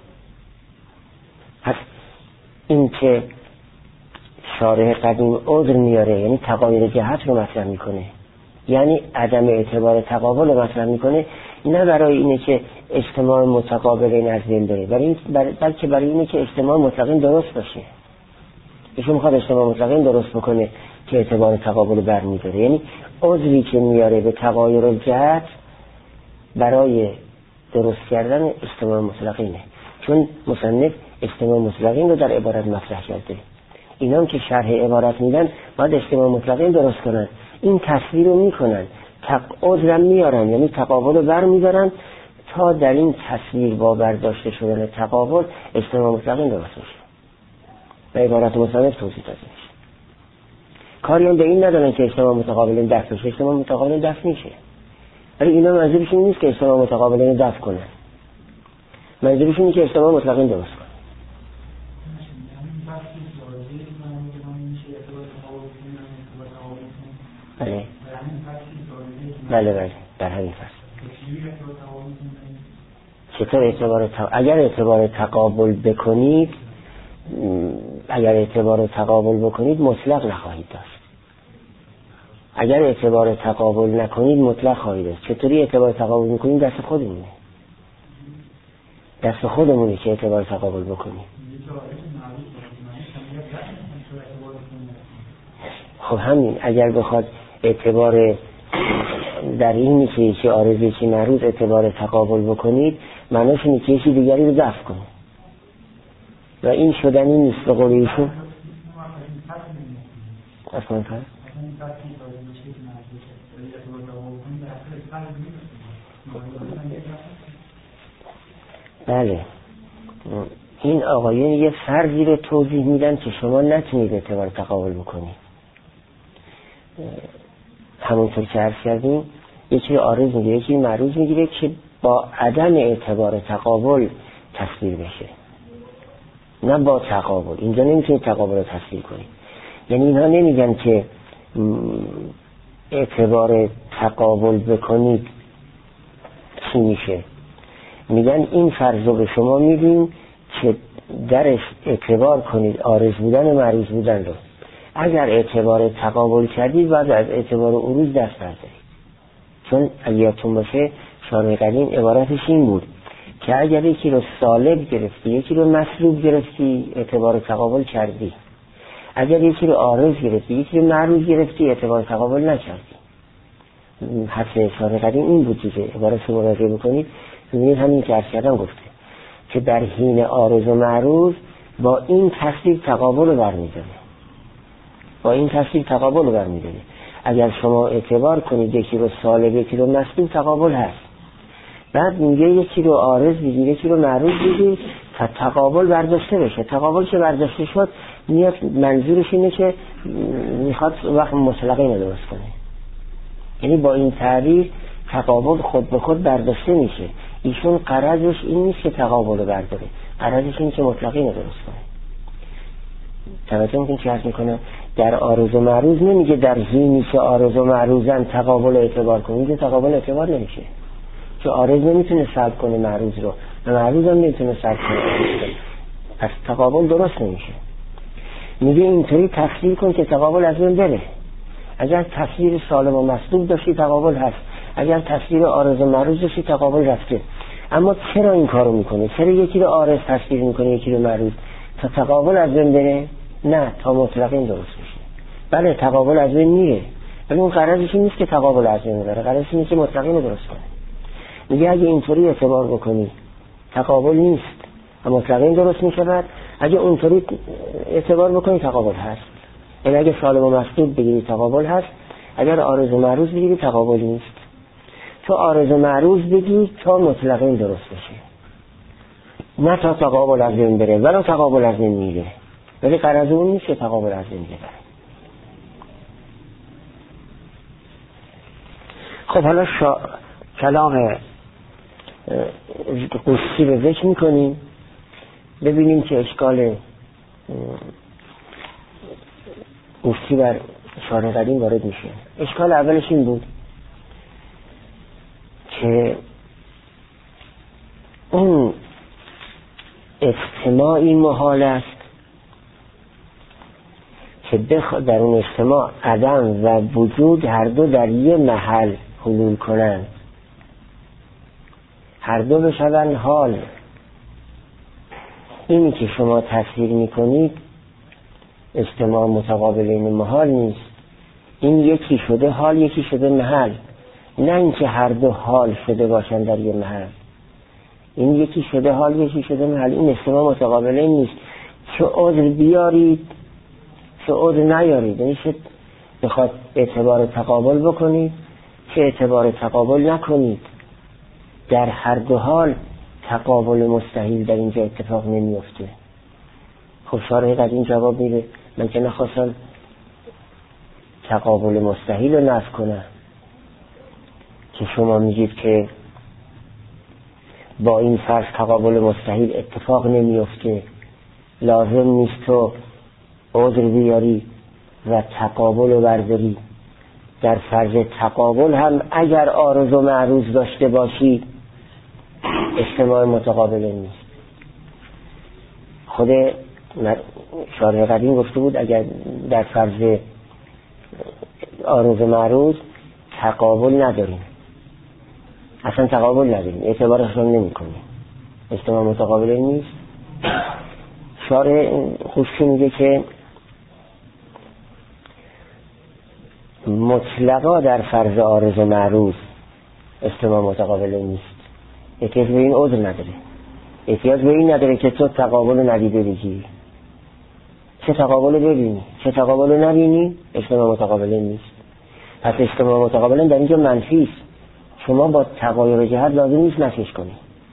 Speaker 1: پس این که شارح قدیم عذر میاره، یعنی تغایر جهت رو مطرح میکنه، یعنی عدم اعتبار تقابل رو مطرح میکنه، نه برای اینه که اجتماع متقابلین از بین بره، برای بلکه برای اینه که اجتماع مطلقین درست باشه. ایشون میخواد اجتماع مطلقین درست بکنه که اعتبار تقابل برمیداره. یعنی عذری که میاره به تغایر جهت برای درست کردن اجتماع مطلقینه، چون مصنف اجتماع مطلقین رو در عبارت مطرح کرده. اینام که شرح عبارت میدن باید اجتماع مطلقین درست کنن، این تصویر رو میکنن، عذرم میارن، یعنی تقابل رو بر میدارن تا در این تصویر با برداشته شدن تقابل اجتماع مطلقین درست میشه و عبارت مصنف توضیح داده میشه. کاری هم به این ندارن که اجتماع متقابلین دفع بشه، اجتماع متقابلین دفع میشه، ولی اینا منظورشون نیست که اجتماع متقابلین دفع کنن، منظورشون اینه که اجتماع مطلقین درست کنن. بله بله بله در همین فصل. چطور اعتبار تق... اگر اعتبار تقابل بکنید اگر اعتبار تقابل بکنید مطلق نخواهید داشت، اگر اعتبار تقابل نکنید مطلق خواهید داشت. چطوری اعتبار تقابل میکنید؟ دست خودمونه، دست خودمونه که اعتبار تقابل بکنید. خب همین، اگر بخواد اعتبار در اینی که یکی عارضی که معروض اعتبار تقابل بکنید، معناش اینه که یکی دیگری رو دفع کنید و این شدنی نیست به قول ایشون. اصلا فرق بله، این آقایون یه فرضی رو توضیح میدن که شما نتونید اعتبار تقابل بکنید. همونطور که عرض کردیم یکی عارض میگیره، یکی معروض میگیره که با عدم اعتبار تقابل تصویر بشه، نه با تقابل. اینجا نمیتونید تقابل رو تصویر کنید. یعنی اینها نمیگن که اعتبار تقابل بکنید چی میشه، میگن این فرض رو به شما میدیم که درش اعتبار کنید عارض بودن و معروض بودن رو. اگر اعتبار تقابل کردید باید از اعتبار عروض دست بردارید، چون اگرتون باشه شارح قدیم عبارتش این بود که اگر یکی رو سالب گرفتی یکی رو مسلوب گرفتی اعتبار تقابل کردی، اگر یکی رو عارض گرفتی یکی رو معروض گرفتی اعتبار تقابل نکردی. حرف شارح قدیم این بود دیگه. عبارت رو مراجعه بکنید می‌بینید همین که عرض کردم گفته که در حین عارض و معروض با این تصویر تقابل رو برمی‌داره، با این تصویر تقابل رو برمی‌داره. اگر شما اعتبار کنید یکی رو سالب یکی رو مسلوب تقابل هست، بعد میگه یکی رو عارض بگیر یکی رو معروض بگیر تا تقابل برداشته بشه. تقابل که برداشته شد میاد منظورش اینه که میخواد وقت مطلقین رو درست کنه، یعنی با این تعبیر تقابل خود به خود برداشته میشه. ایشون غرضش این نیست که تقابل رو برداره، غرضش اینه که مطلقین رو درست کنه. توجه میکنید چه عرض میکنم؟ در عارض و معروض نمیگه در حینی که عارض و معروضن تقابل اعتبار کنید، تقابل اعتبار نمیشه، که عارض نمیتونه سلب کنه معروض رو و معروض هم نمیتونه سلب کنه عارض رو، پس تقابل درست نمیشه. میگه اینطوری تفسیر کن که تقابل از بین بره. اگر تفسیر سالم و مسلوب داشتی تقابل هست، اگر تفسیر عارض و معروض داشتی تقابل رفته. اما چرا این کارو میکنه؟ چرا یکی رو عارض تفسیر میکنه یکی رو معروض؟ تا تقابل از بین بره؟ نه، تا مطلقین درست بشه. بله تقابل از بین میره، ولی اون غرضش نیست که تقابل از بین بره، غرضش اینه که مطلقین رو درست کنه. میگه اگه اینطوری اعتبار بکنی تقابل نیست و مطلقین درست میشود، اگه اونطوری اعتبار بکنی تقابل هست. یعنی اگه سالم و مسدود بگیری تقابل هست، اگر عارض و معروض بگیری تقابل نیست. تو عارض و معروض بگی تا مطلقین درست بشه، نه تا تقابل از بین بره، ولی تقابل از بین میره، ولی غرض اون نیست که تقابل از بین بره. خب حالا شا... کلام قصی رو ذکر میکنیم، ببینیم که اشکال قصی بر شارح قدیم وارد میشه. اشکال اولش این بود که اون اجتماعی محال است که بخ... در اون اجتماع عدم و وجود هر دو در یه محل حلول کنند، هر دو بشون حال. اینی که شما تصویر میکنید اجتماع متقابلین محال نیست، این یکی شده حال یکی شده محل، نه اینکه هر دو حال شده باشن در یه محل. این یکی شده حال یکی شده محل، این اجتماع متقابلین نیست. چه عذر بیارید چه عذر نیارید، یعنی چه بخواد اعتبار تقابل بکنید چه اعتبار تقابل نکنید، در هر دو حال تقابل مستحیل در اینجا اتفاق نمیفته. خب شارح قدیم جواب میده من که نخواستم تقابل مستحیل رو نفی کنم که شما میگید که با این فرض تقابل مستحیل اتفاق نمیفته، لازم نیست تو عذر بیاری و تقابل رو برداری. در فرض تقابل هم اگر عارض و معروض داشته باشی اجتماع متقابل نیست. خود شارح قدیم گفته بود اگر در فرض عارض و معروض تقابل نداریم، اصلا تقابل نداریم، اعتبارش رو نمی کنیم، اجتماع متقابل نیست. شارح خوشی میگه که مطلقا در فرض عارض و معروض اجتماع متقابل نیست. احتیاج به این عذر نداره، احتیاج به این نداره که تو تقابل ندیده بگی. چه تقابل ببینی چه تقابل نبینی اجتماع متقابل نیست. پس اجتماع متقابل در اینجا منفی است. شما با تغایر جهت لازم نیست نفیش کنی.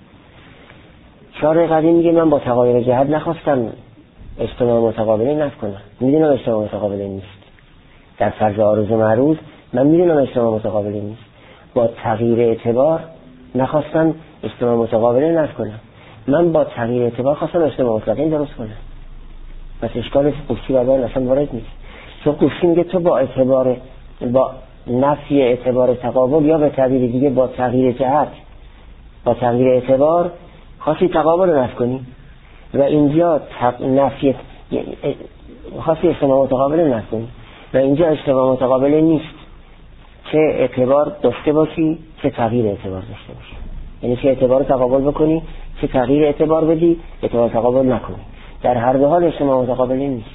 Speaker 1: شارح قدیم میگه من با تغایر جهت نخواستم اجتماع متقابل نفی کنم، میدونم اجتماع متقابل نیست. در فرض عارض و معروض من میدونم اجتماع متقابل نیست، با تغییر اعتبار نخواستم اجتماع متقابل نفی کنم، من با تغییر اعتبار خواستم اجتماع مطلقین درست کنم. پس اشکال قصی بردار اصلا وارد نیست. چون قصی میگه تو با اعتبار با نفی اعتبار تقابل یا به تعبیر دیگه با تغییر جهت با تغییر اعتبار خواستی تقابل رو نفی کنی و اینجا نفی خواستی اجتماع متقابل نفی کنی و اینجا اجتماع متقابل نیست. چه اعتبار داشته باشی چه تغییر اعتبار داشته باشی، یعنی چه اعتبار تقابل بکنی چه تغییر اعتبار بدی اعتبار تقابل نکنی، در هر دو حال اجتماع متقابل نیست.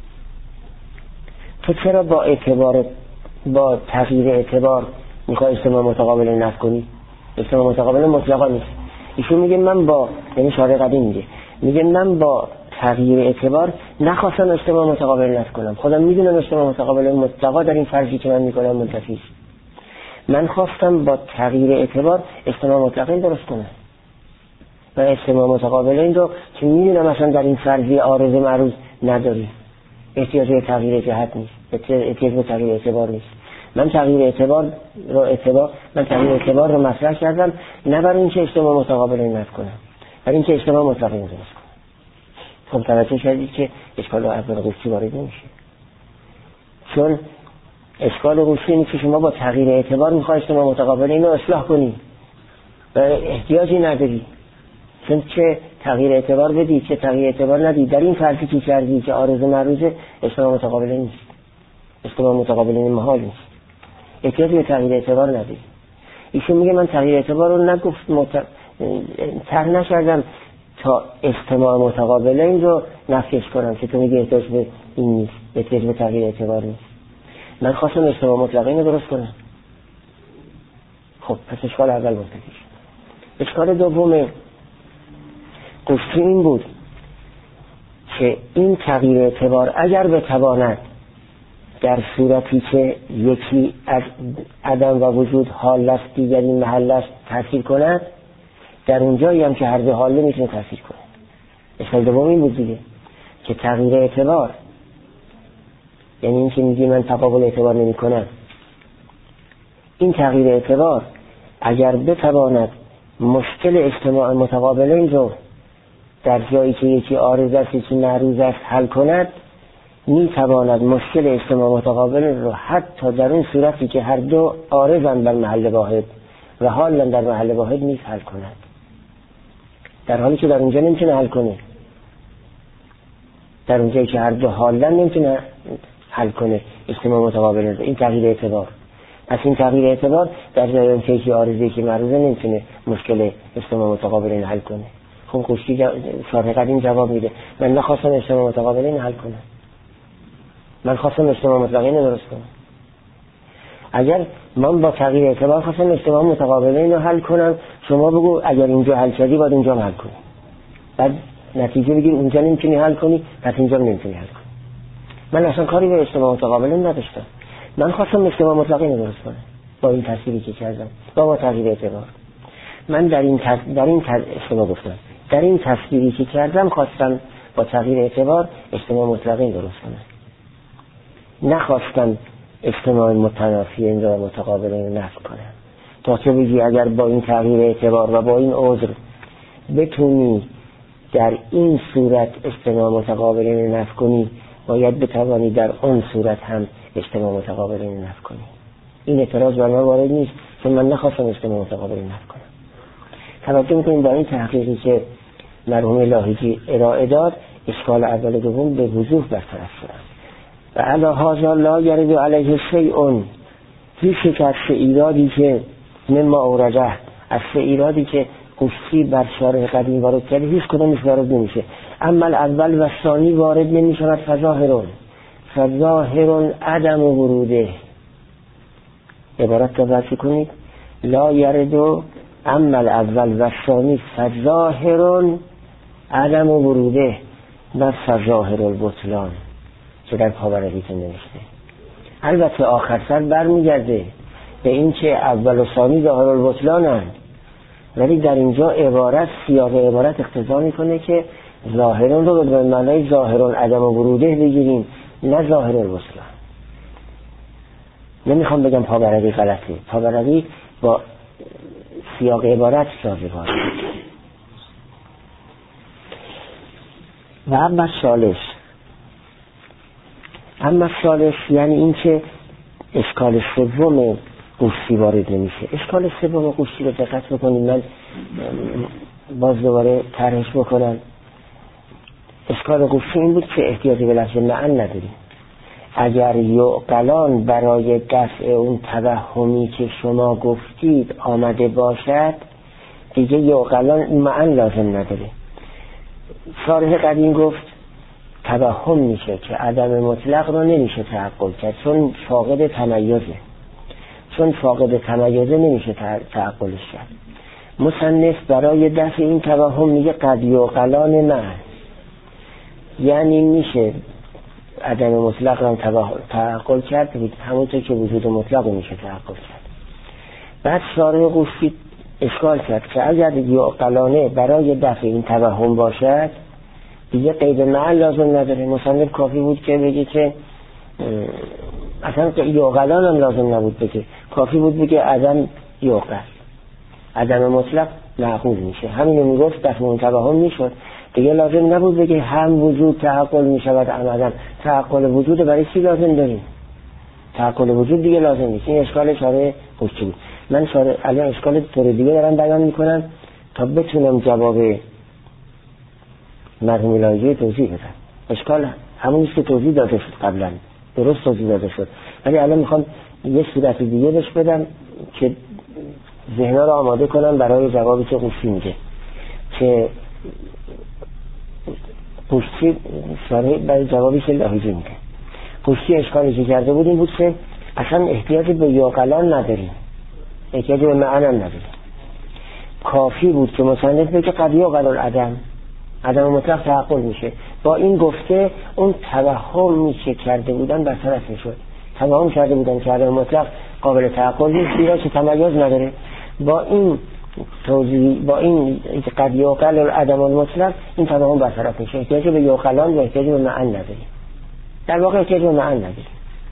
Speaker 1: تو چرا با اعتبار با تغییر اعتبار میخوای اجتماع متقابل نفی کنی؟ اجتماع متقابل مطلقا نیست. ایشون میگه من با یعنی شارح قدیم میگه میگه من با تغییر اعتبار نخواستم اجتماع متقابل نفی کنم، خودم میدونم اجتماع متقابل مطلقا در این فرضی که من میکنم منتفی است. من خواستم با تغییر اعتبار اجتماع مطلقین درست کنم و اجتماع متقابلین رو که میدونم اصلا در این فرضی عارض معروض نداری، احتیاج به تغییر جهت نیست، احتیاج به تغییر اعتبار نیست. من تغییر اعتبار رو اعتبار من تغییر اعتبار رو مطرح کردم نه برای اینکه اجتماع متقابلین نفی کنم، برای اینکه اجتماع مطلقین درست کنم. خب توجه کردید که اشکال اول قصی وارد نمیشه، چون اشکال قصی اینه که شما با تغییر اعتبار میخوای اجتماع متقابلین رو اصلاح کنی و احتیاجی نداری، چون چه تغییر اعتبار بدی چه تغییر اعتبار ندی در این فرضی که کردی که عارض و معروض اجتماع متقابلین نیست، اجتماع متقابلین محال نیست، احتیاج به تغییر اعتبار نداری. ایشون میگه من تغییر اعتبار رو نگفت مت... طرح نکردم تا اجتماع متقابلین رو نفیش کنم که تو میگه احتیاج به این نیست، احتیاج به تغییر اعتبار نیست. من خواستم اجتماع مطلقین رو درست کنم. خب پس اشکال اول منتفی شد. اشکال دوم قصی این بود که این تغییر اعتبار اگر بتواند در صورتی که یکی از عدم و وجود حال است دیگری محل است تأثیر کند، در اونجایی هم که هر دو حال میتونه تأثیر کنه. اشکال دوم این بود دیگه که تغییر اعتبار، یعنی این که میگی من تقابل اعتبار نمی کنم، این تغییر اعتبار اگر بتواند مشکل اجتماع متقابلین رو در جایی که یکی عارض است یکی معروض است حل کند، میتواند مشکل اجتماع متقابلین رو حتی در اون صورتی که هر دو عارضن بر محل واحد و حالن در محل واحد نیز حل کند، در حالی که در اونجا نمیتونه حل کنه. در اونجایی که هر دو حالن نمیتونه حل کنه اجتماع متقابلین. این تغییر اعتبار. پس این تغییر اعتبار در جای که یکی عارضه که معروضه نمیتونه مشکل اجتماع متقابلین حل کنه. خب قشتی جا... شارح قدیم جواب میده من نخواستم اجتماع متقابلین حل کنم، من خواستم اجتماع مطلقین درست کنم. اگر من با تغییر اعتبار خواستم اجتماع متقابلین رو حل کنم، شما بگو اگر اینجا حل کردی باید اونجا حل کنی، بعد نتیجه بگیر اونجا نمیتونی حل کنی پس اینجا نمیتونی حل کنی. من اصلا کاری به اجتماع متقابلین نداشتم، من خواستم اجتماع مطلقین درست کنم با این تصویری که کردم، با با تغییر اعتبار. من در این تص... در این اشتباه گفتم، در این تصویری که کردم خواستم با تغییر اعتبار اجتماع مطلقین درست کنم، نخواستم اجتماع متنافیین را متقابلین نفی کنم. تا چه بگی اگر با این تغییر اعتبار و با این عذر بتونی در این صورت اجتماع متقابلین نفی کنی، باید بتوانی در اون صورت هم اجتماع متقابلین نفی کنی. این اعتراض بر من وارد نیست چون من نخواستم اجتماع متقابلین نفی کنم. توجه میکنیم با این تحقیقی که مرحوم لاهیجی ارائه داد اشکال اول دوم به وضوح برطرف شد. و علی هذا لا یرد علیه شیء، هیچ یک از سه ایرادی که مما اورده، از سه ایرادی که قصی بر شارح قدیم وارد کرده هیچ کدامش وارد نمیشه. اما اول و ثانی وارد نمیشود. فظاهرون فظاهرون عدم وروده. عبارت رو برسی کنید لا یرد اما الاول و ثانی فظاهرون عدم وروده و فظاهر البطلان که در پاورقیتون نوشته. البته آخر سر برمیگرده به این که اول و ثانی ظاهر البطلان هست، ولی در اینجا عبارت سیاق عبارت اقتضا میکنه که ظاهرون رو به معنای ظاهرون عدم وروده بگیریم نه ظاهر البطلان. نمیخوام بگم پاورقی غلطه، پاورقی با سیاق عبارت سازگار. و اما شالش اما شالش یعنی این که اشکال سوم قصی وارد نمیشه. اشکال سوم قصی رو دقت بکنید، من باز دوباره طرحش بکنم. اشکال قصی این بود که احتیاجی به لفظ معن نداریم. اگر یعقلان برای دفع اون توهمی که شما گفتید آمده باشد دیگه یعقلان معن لازم نداره. شارح قدیم گفت توهم میشه که عدم مطلق رو نمیشه تعقل کرد چون فاقد تمیزه، چون فاقد تمیزه نمیشه تعقلش کرد. مصنف برای دفع این توهم میگه قد یعقلان معن، یعنی میشه عدم مطلق رو تعقل کرد همونطور که وجود مطلق رو میشه تعقل کرد. بعد شارح قصی اشکال کرد که اگر یعقلانه برای دفع این توهم باشد دیگه قید معن لازم نداره. مصنف کافی بود که بگه که اصلا یعقلان هم لازم نبود بگه، کافی بود بگه عدم یعقل، عدم مطلق معقول میشه، همینو میگفت دفع اون توهم میشد دیگه. لازم نبود بگه هم وجود تعقل میشود عملا. تعقل وجود برای چی لازم داریم؟ تعقل وجود دیگه لازم نیست. این اشکال شارح قصی بود. من شارح الان اشکال طور دیگه دارم بیان میکنم تا بتونم جواب مرحوم لاهیجی توضیح بدم. اشکال همونیست که توضیح داده شد قبلا، درست توضیح داده شد، ولی الان میخوام یه صورت دیگه بهش بدم که ذهنها رو آماده کنم برای جوابی که قصی میگه. که قصی شارح برای جوابی که لاهیجی میگه. قصی اشکالی که کرده بود این بود که اصلا احتیاج به یعقلان نداریم، احتیاج به معن نداریم. کافی بود که مصنف بگه قد یعقل العدم، عدم مطلق تعقل میشه. با این گفته اون توهمی که کرده بودن برطرف میشد. توهم کرده بودن که عدم مطلق قابل تعقل نیست، زیرا که تمایز نداره. با این توضیح، با این قد یعقل العدم المطلق، این توهم برطرف میشه. احتیاج به یعقلان و احتیاج به معن نداریم. در واقع احتیاج به معن نداریم.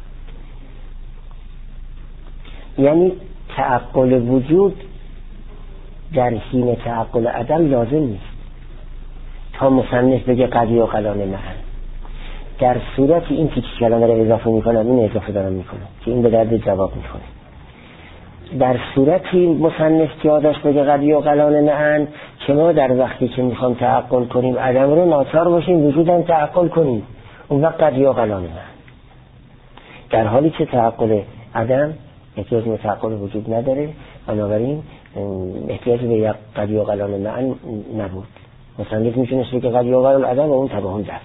Speaker 1: یعنی تعقل وجود در حین تعقل عدم لازم نیست تا مصنف بگه قد یعقلان معن. در صورت این که کلمه رو اضافه میکنم، این اضافه دارم میکنم که این به درد جواب میکنه. در صورتی مصنف که آدش بگه قد یعقلان معن که ما در وقتی که میخوام تعقل کنیم عدم رو ناچار باشیم وجودم تعقل کنیم، اون وقت قد یعقلان معن. در حالی که تعقل عدم احتیاج به تعقل وجود نداره، بنابراین احتیاج به قد یعقلان معن نبود. مصنف میتونست بگه قد یعقل العدم و اون توهم دست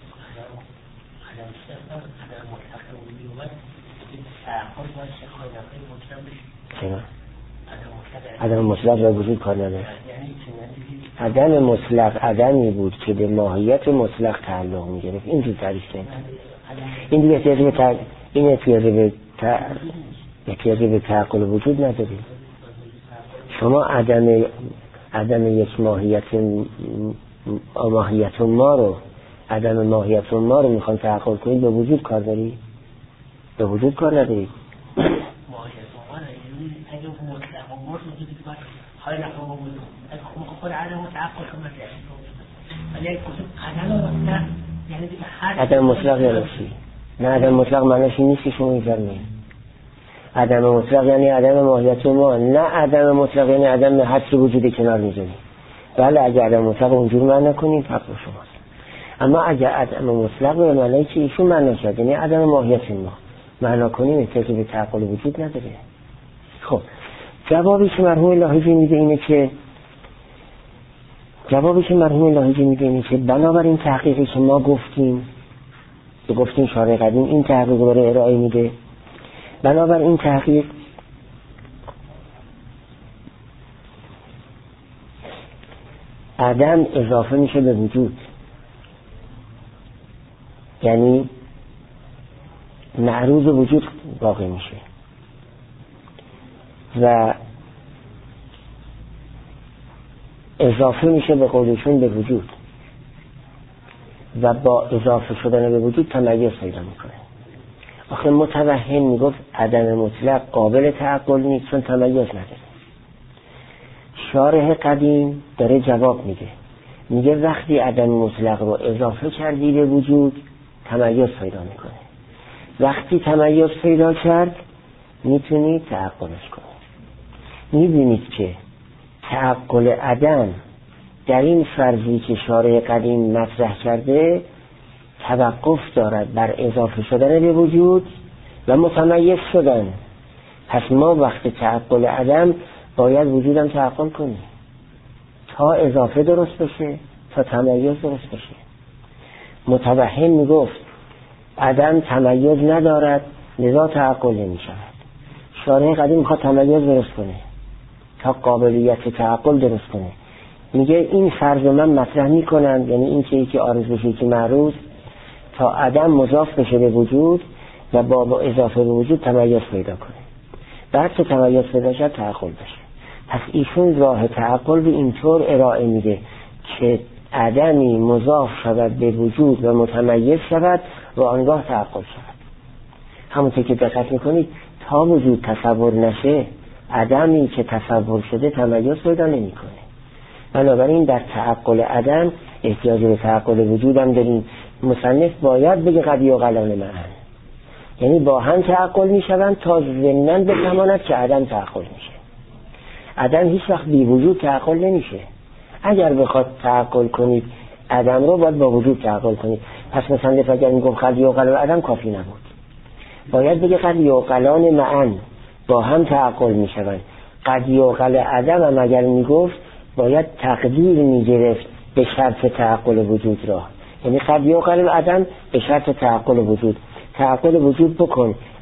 Speaker 1: چرا؟ عدم مطلق را وجود کار نداره. عدم مطلق عدمی بود که به ماهیت مطلق تعلق میگرفت. این جو تعریف کرد. این دیگه احتیاج به تعقل، این احتیاج به احتیاج به تعقل وجود نداره. شما عدم عدم یک ماهیت ماهیت ما رو عدم ماهیت ما رو میخوان تعقل کنید، به وجود کار داری؟ به وجود کار نداری.
Speaker 2: اگه مطلق و مرد وجودی که باید حال نفهم وجود اگه خود عدم متعقل شما جهید ولی اگه کسید عدم مطلق یعنی دیگه هر
Speaker 1: عدم مطلق یعنی چی؟ نه عدم مطلق معنیش نیست که شما میفرمایید. عدم مطلق یعنی عدم ماهیت ما، نه عدم مطلق یعنی عدم حدس وجودی کنار میزنی. بله اگه عدم مطلق اونجور معنی کنید حق با شماست. اما اگه عدم مطلق به معنی که ایشون معنی کرد یعنی عدم ماهیت ما معنا کنیم، احتیاج به تعقل وجود نداره. خب جوابی که مرحوم لاحجی میده اینه که جوابی که مرحوم لاحجی میده اینه که بنابراین تحقیقی که ما گفتیم که گفتیم شارع قدیم این تحقیق رو ارائه میده، بنابراین این تحقیق عدم اضافه میشه به وجود، یعنی معروض وجود واقع میشه و اضافه میشه به قولشون به وجود و با اضافه شدن به وجود تمایز پیدا میکنه. آخه متوهم میگفت عدم مطلق قابل تعقل نیست چون تمایز نداره. شارح قدیم داره جواب میده، میگه وقتی عدم مطلق رو اضافه کردی به وجود تمایز پیدا میکنه. وقتی تمایز پیدا کرد میتونی تعقلش کنی. میبینید که تعقل عدم در این فرضی که شارع قدیم مطرح کرده توقف دارد بر اضافه شدن به وجود و متمایز شدن. پس ما وقت تعقل عدم باید وجودم تعقل کنیم تا اضافه درست بشه، تا تمایز درست بشه. متوهم میگفت عدم تمایز ندارد لذا تعقل نمی شود. شارع قدیم میخواد تمایز درست کنه تا قابلیت تعقل درست کنه. میگه این فرض من مطرح میکنم، یعنی این که یکی عارض بشه یکی معروض، تا عدم مضاف بشه به وجود و با اضافه به وجود تمایز پیدا کنه. بعد که تمایز پیدا شد تعقل بشه. پس ایشون راه تعقل به اینطور ارائه میده که عدمی مضاف شود به وجود و متمایز شود و آنگاه تعقل شود. همونطور که دقت میکنید تا وجود تصور نشه عدمی که تصور شده تمایز پیدا نمیکنه. بنابراین در تعقل عدم احتیاج به تعقل وجود هم داریم. مصنف باید بگه قد یعقلان معن، یعنی با هم تعقل میشوند تا ضمناً بتواند که عدم تعقل میشه. عدم هیچ وقت بی وجود تعقل نمیشه. اگر بخواد تعقل کنید عدم رو باید با وجود تعقل کنید. پس مصنف اگر میگفت قد یعقل عدم کافی نبود، باید بگه قد یعقلان معن، با هم تعقل میشوند. قد یعقل عدم هم اگر میگفت باید تقدیر میگرفت به شرط تعقل وجود را، یعنی قد یعقل عدم به شرط تعقل وجود. تعقل وجود بکن،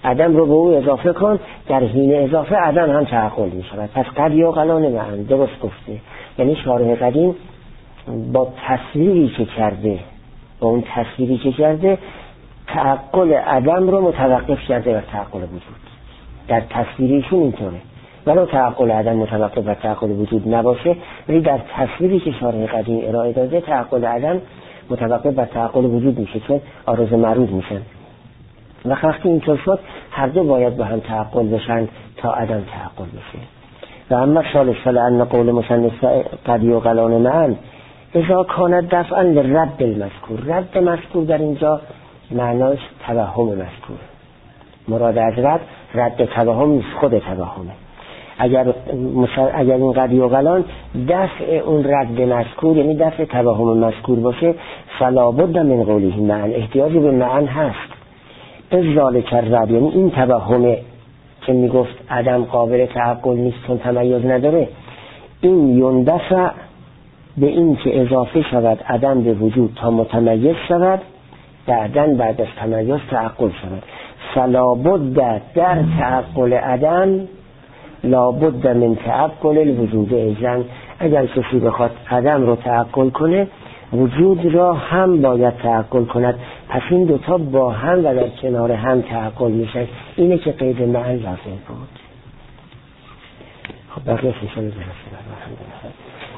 Speaker 1: عدم رو به او اضافه کن، در حین اضافه عدم هم تعقل می شود. پس قد یا قلان معن، درست گفته. یعنی شارح قدیم با تصویری که کرده، با اون تصویری که کرده تعقل عدم رو متوقف کرده بر تعقل وجود. در تصویریشون اینطوره، ولو تعقل عدم متوقف بر تعقل وجود نباشه، ولی در تصویری که شارح قدیم ارائه داده تعقل عدم متوقف بر تعقل وجود میشه، چون عارض معروض میشن. و وقتی اینطور شد هر دو باید با هم تعقل بشن تا عدم تعقل بشه. و اما ثالث فلان قول مصنف قد یقلان معا اذا کانت دفعا لرد المذکور. رد مذکور در اینجا معناش توهم مذکور. مراد از رد رد توهم نیست، خود توهمه. اگر اگر این قد یقلان دفع اون رد مذکور یعنی دفع توهم مذکور باشه، فلا بد من قوله معا، احتیاجی به معا هست. ذالک الرد یعنی این توهمه که میگفت عدم قابل تعقل نیست چون تمیز نداره، این یندفع به این که اضافه شود عدم به وجود تا متمیز شود، بعدن بعد از تمیز تعقل شود. فلا بد در تعقل عدم لا بد من تعقل الوجود اذن. اگر کسی بخواد عدم رو تعقل کنه وجود را هم باید تعقل کند. پس این دوتا با هم و در کنار هم تعقل میشن. اینه که قید معا لازم بود. خب بقیه سیشان درسته.